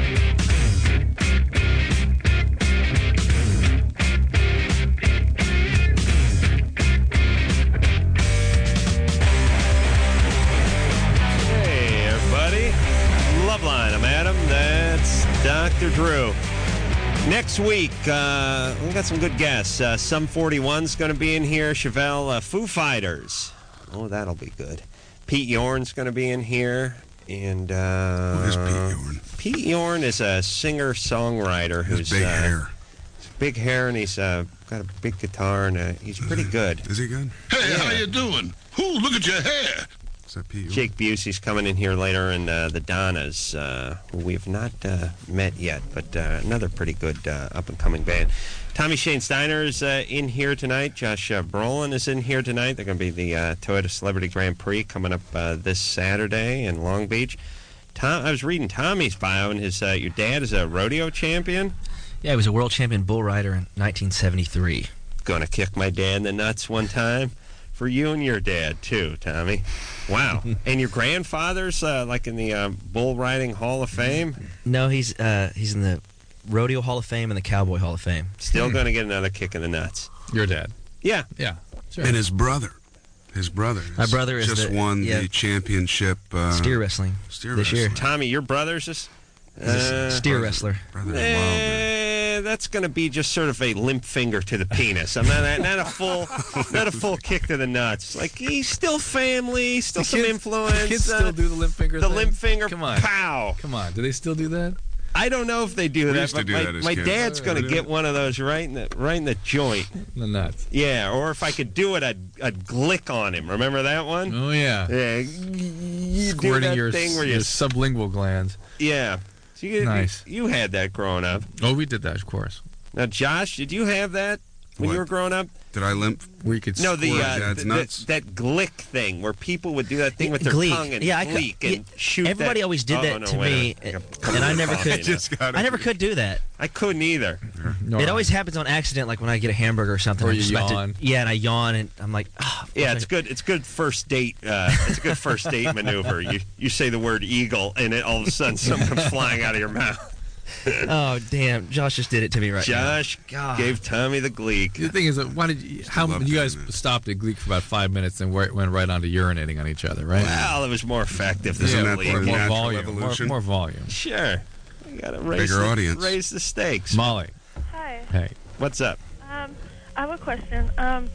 Loveline. I'm Adam. That's Dr. Drew. Next week, we got some good guests. Sum 41's going to be in here. Chevelle, Foo Fighters. Oh, that'll be good. Pete Yorn's going to be in here. And what is Pete Yorn? Pete Yorn is a singer-songwriter who's big hair. Big hair, and he's got a big guitar, and he's pretty good. Is he good? Hey, how you doing? Ooh, look at your hair. Jake Busey's coming in here later, and the Donnas, who we have not met yet, but another pretty good up-and-coming band. Tommy Shane Steiner is in here tonight. Josh Brolin is in here tonight. They're going to be the Toyota Celebrity Grand Prix coming up this Saturday in Long Beach. I was reading Tommy's bio, and your dad is a rodeo champion? Yeah, he was a world champion bull rider in 1973. Going to kick my dad in the nuts one time. for you and your dad, too, Tommy. Wow. And your grandfather's, like, in the Bull Riding Hall of Fame? No, he's in the Rodeo Hall of Fame and the Cowboy Hall of Fame. Still going to get another kick in the nuts. Your dad? Yeah. Yeah. Sure. And his brother. My brother is just won the championship steer wrestling this year. Tommy, your brother's just he's a steer wrestler. That's going to be just sort of a limp finger to the penis. I'm not a full kick to the nuts. Like, he's still family, still some influence. The kids still do the limp finger. The thing? limp finger. Come on, pow. Come on. Do they still do that? I don't know if they do that, used to but do that as my kids. dad's going to get one of those right in the joint. The nuts. Yeah, or if I could do it, I'd glick on him. Remember that one? Oh yeah. Yeah. You do Squirting that your thing where you sublingual glands. Yeah. So Nice. You had that growing up. Oh, we did that, of course. Now, Josh, did you have that when you were growing up? Did I limp? We could No, the nuts? that glick thing where people would do that thing with their Gleek. tongue and Yeah, gleek and shoot. Everybody always did that to me, and I never could. I never could do that. I couldn't either. It always happens on accident, like when I get a hamburger or something. Or I'm you just about yawn. and I yawn, and I'm like, Yeah, it's good. It's good first date. It's a good first date maneuver. You say the word eagle, and all of a sudden something comes flying out of your mouth. Oh damn! Josh just did it to me right now. Josh gave Tommy the gleek. The thing is, why did you? How you guys stopped at gleek for about 5 minutes and went right on to urinating on each other, right? Well, it was more effective than Yeah, gleek. more volume. More volume. Sure, you got to raise Bigger audience. Raise the stakes. Molly. Hi. Hey. What's up? I have a question.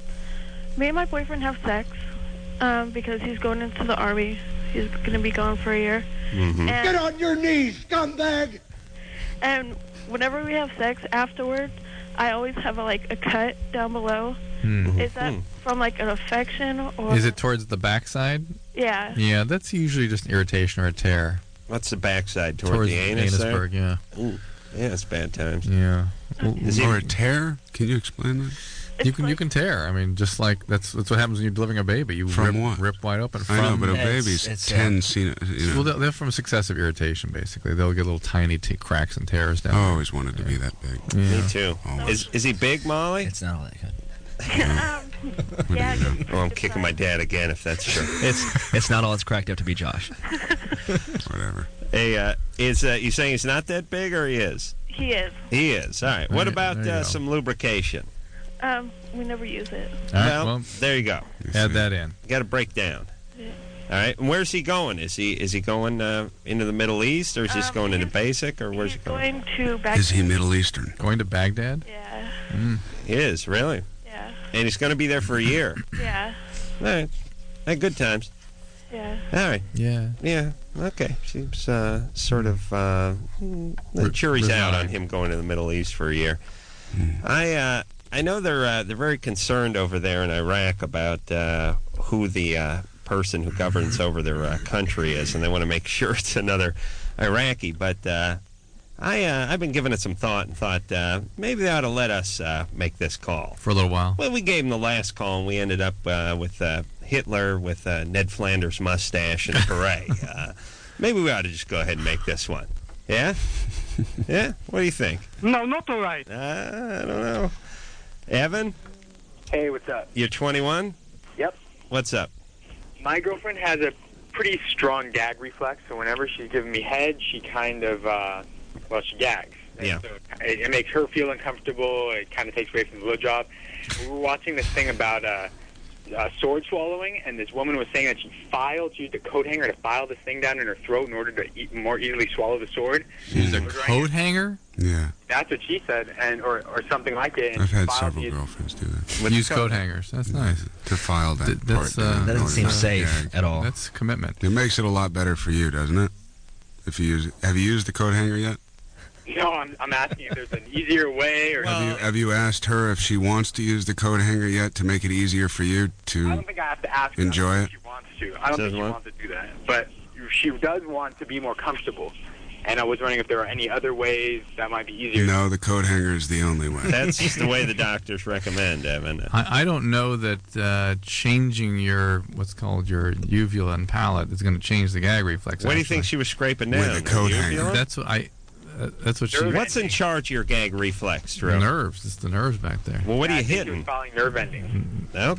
Me and my boyfriend have sex because he's going into the Army. He's going to be gone for a year. Mm-hmm. Get on your knees, scumbag! And whenever we have sex afterward, I always have a cut down below. Mm-hmm. Is that from like an affection or? Is it towards the backside? Yeah. Yeah, that's usually just an irritation or a tear. What's the backside? Towards Towards the anus there? anusburg, yeah. Ooh, yeah, it's bad times. Yeah. Or a tear? Can you explain that? You can tear. I mean, just like that's what happens when you're delivering a baby. You rip wide open. I know, but a baby's tends, Well, they're from successive irritation. Basically, they'll get little tiny cracks and tears down. I there. always wanted to be that big. Yeah. Me too. Is he big, Molly? It's not all that good. Yeah. Oh, I'm kicking my dad again if that's true. It's not all it's cracked up to be, Josh. Whatever. Hey, you saying he's not that big, or he is? He is. He is. All right. What about some lubrication? We never use it. All right, well, there you go. Add that in. You got to break down. Yeah. All right. And where's he going? Is he going into the Middle East, or is he just going into basic, or where's he going? Going to Baghdad. Is he Middle Eastern? Going to Baghdad? Yeah. He is, really? Yeah. And he's going to be there for a year. Yeah. All right. Hey, good times. Yeah. All right. Yeah. Yeah. Okay. Seems sort of the jury's out on him going to the Middle East for a year. I know they're very concerned over there in Iraq about who the person who governs over their country is, and they want to make sure it's another Iraqi. But I've been giving it some thought and thought maybe they ought to let us make this call for a little while. Well, we gave them the last call, and we ended up with Hitler with Ned Flanders' mustache and a beret. Maybe we ought to just go ahead and make this one. Yeah? Yeah? What do you think? No, not all right. I don't know. Evan? Hey, what's up? You're 21? Yep. What's up? My girlfriend has a pretty strong gag reflex, so whenever she's giving me head, she kind of, she gags. And Yeah. So it makes her feel uncomfortable. It kind of takes away from the blowjob. We were watching this thing about sword swallowing, and this woman was saying that she used a coat hanger to file this thing down in her throat in order to more easily swallow the sword. Used a coat hanger? Yeah. That's what she said, and or something like it. And I've she had filed several these- girlfriends do that. Use coat hangers. That's nice. To file that That's, part down. that doesn't or seem not safe gag. at all. That's commitment. It makes it a lot better for you, doesn't it? If you use, have you used the coat hanger yet? No, I'm asking if there's an easier way, or Have you asked her if she wants to use the coat hanger yet to make it easier for you to I don't think I have to ask her. enjoy it? She wants to. I don't think she wants to do that, but she does want to be more comfortable. And I was wondering if there are any other ways that might be easier. No, the coat hanger is the only way. That's just the way the doctors recommend, Evan. I don't know that changing your what's called your uvula and palate is going to change the gag reflex. What do you think she was scraping down? With a coat hanger. That's what That's what she. What's in charge of your gag reflex, Drew? The nerves. It's the nerves back there. Well, what are you I think she hitting? was following nerve ending. Okay.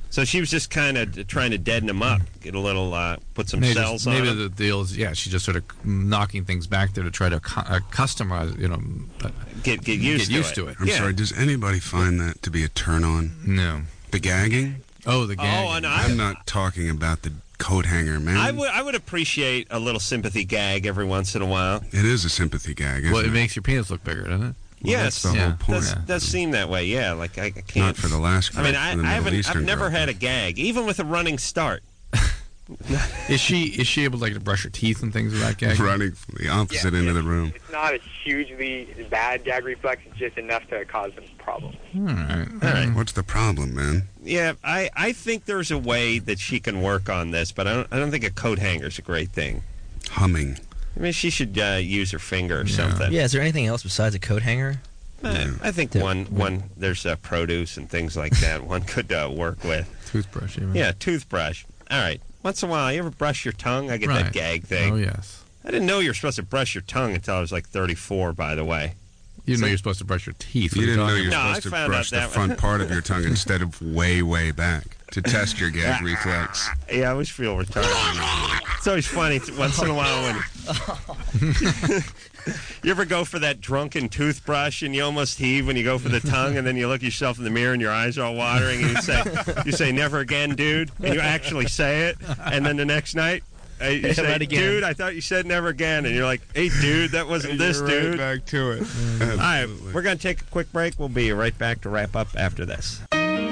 So she was just kind of trying to deaden him up, get a little, put some cells on maybe him. the deal is, she's just sort of knocking things back there to try to customize, get used to it. I'm sorry, does anybody find that to be a turn on? No. The gagging? Oh, the gagging. Oh, and I'm not talking about the coat hanger, man. I would appreciate a little sympathy gag every once in a while. It is a sympathy gag, isn't Well, it makes your penis look bigger, doesn't it? Well, yes, that's the whole point. Does seem that way. Yeah, like I can't. Not for the last. I mean, for the Middle Eastern I've never girl. had a gag, even with a running start. Is she able to brush her teeth and things with that gag? Running from the opposite end of the room. It's not a hugely bad gag reflex. It's just enough to cause some problems. All right. What's the problem, man? Yeah, I think there's a way that she can work on this, but I don't think a coat hanger's a great thing. Humming. I mean, she should use her finger or something. Yeah, is there anything else besides a coat hanger? I think one there's produce and things like that one could work with. Toothbrush, even. Yeah, toothbrush. All right. Once in a while, you ever brush your tongue? I get Right. that gag thing. Oh, yes. I didn't know you were supposed to brush your tongue until I was like 34, by the way. You didn't know you're supposed to brush your teeth. You didn't know you're No, supposed to I found brush out the that front part of your tongue instead of way, way back to test your gag reflex. Yeah, I always feel retarded. It's always funny once in a while when you ever go for that drunken toothbrush and you almost heave when you go for the tongue, and then you look yourself in the mirror and your eyes are all watering, and you say never again, dude, and you actually say it, and then the next night you say, Right again. dude, I thought you said never again, and you're like, hey, dude, that wasn't this, You're right dude. back to it. All right, we're going to take a quick break. We'll be right back to wrap up after this.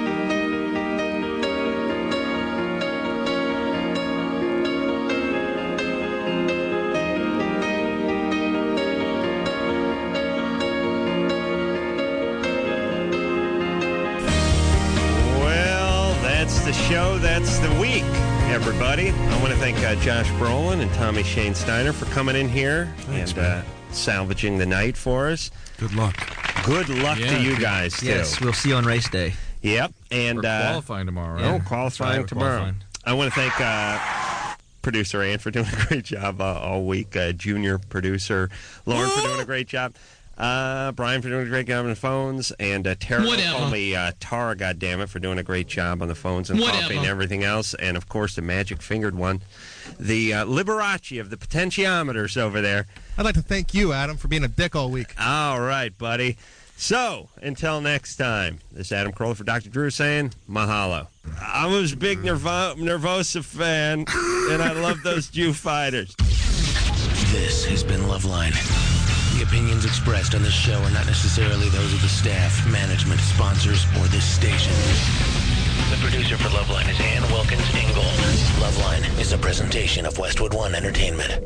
Well, that's the show. That's the week, everybody. I want to thank Josh Brolin and Tommy Shane Steiner for coming in here and salvaging the night for us. Good luck. Good luck to you guys, too. Yes, we'll see you on race day. Yep. And We're qualifying tomorrow, Oh, right? qualifying We're tomorrow. qualifying. I want to thank producer Ann for doing a great job all week. Junior producer Lauren for doing a great job. Brian for doing a great job on the phones, and Tara called me Tara, goddammit, for doing a great job on the phones and coffee and everything else. And of course, the magic-fingered one, the Liberace of the potentiometers over there. I'd like to thank you, Adam, for being a dick all week. All right, buddy. So, until next time, this is Adam Carolla for Dr. Drew saying mahalo. I was a big Nervosa fan, and I love those Jew fighters. This has been Loveline. The opinions expressed on this show are not necessarily those of the staff, management, sponsors, or this station. The producer for Loveline is Ann Wilkins Ingold. Loveline is a presentation of Westwood One Entertainment.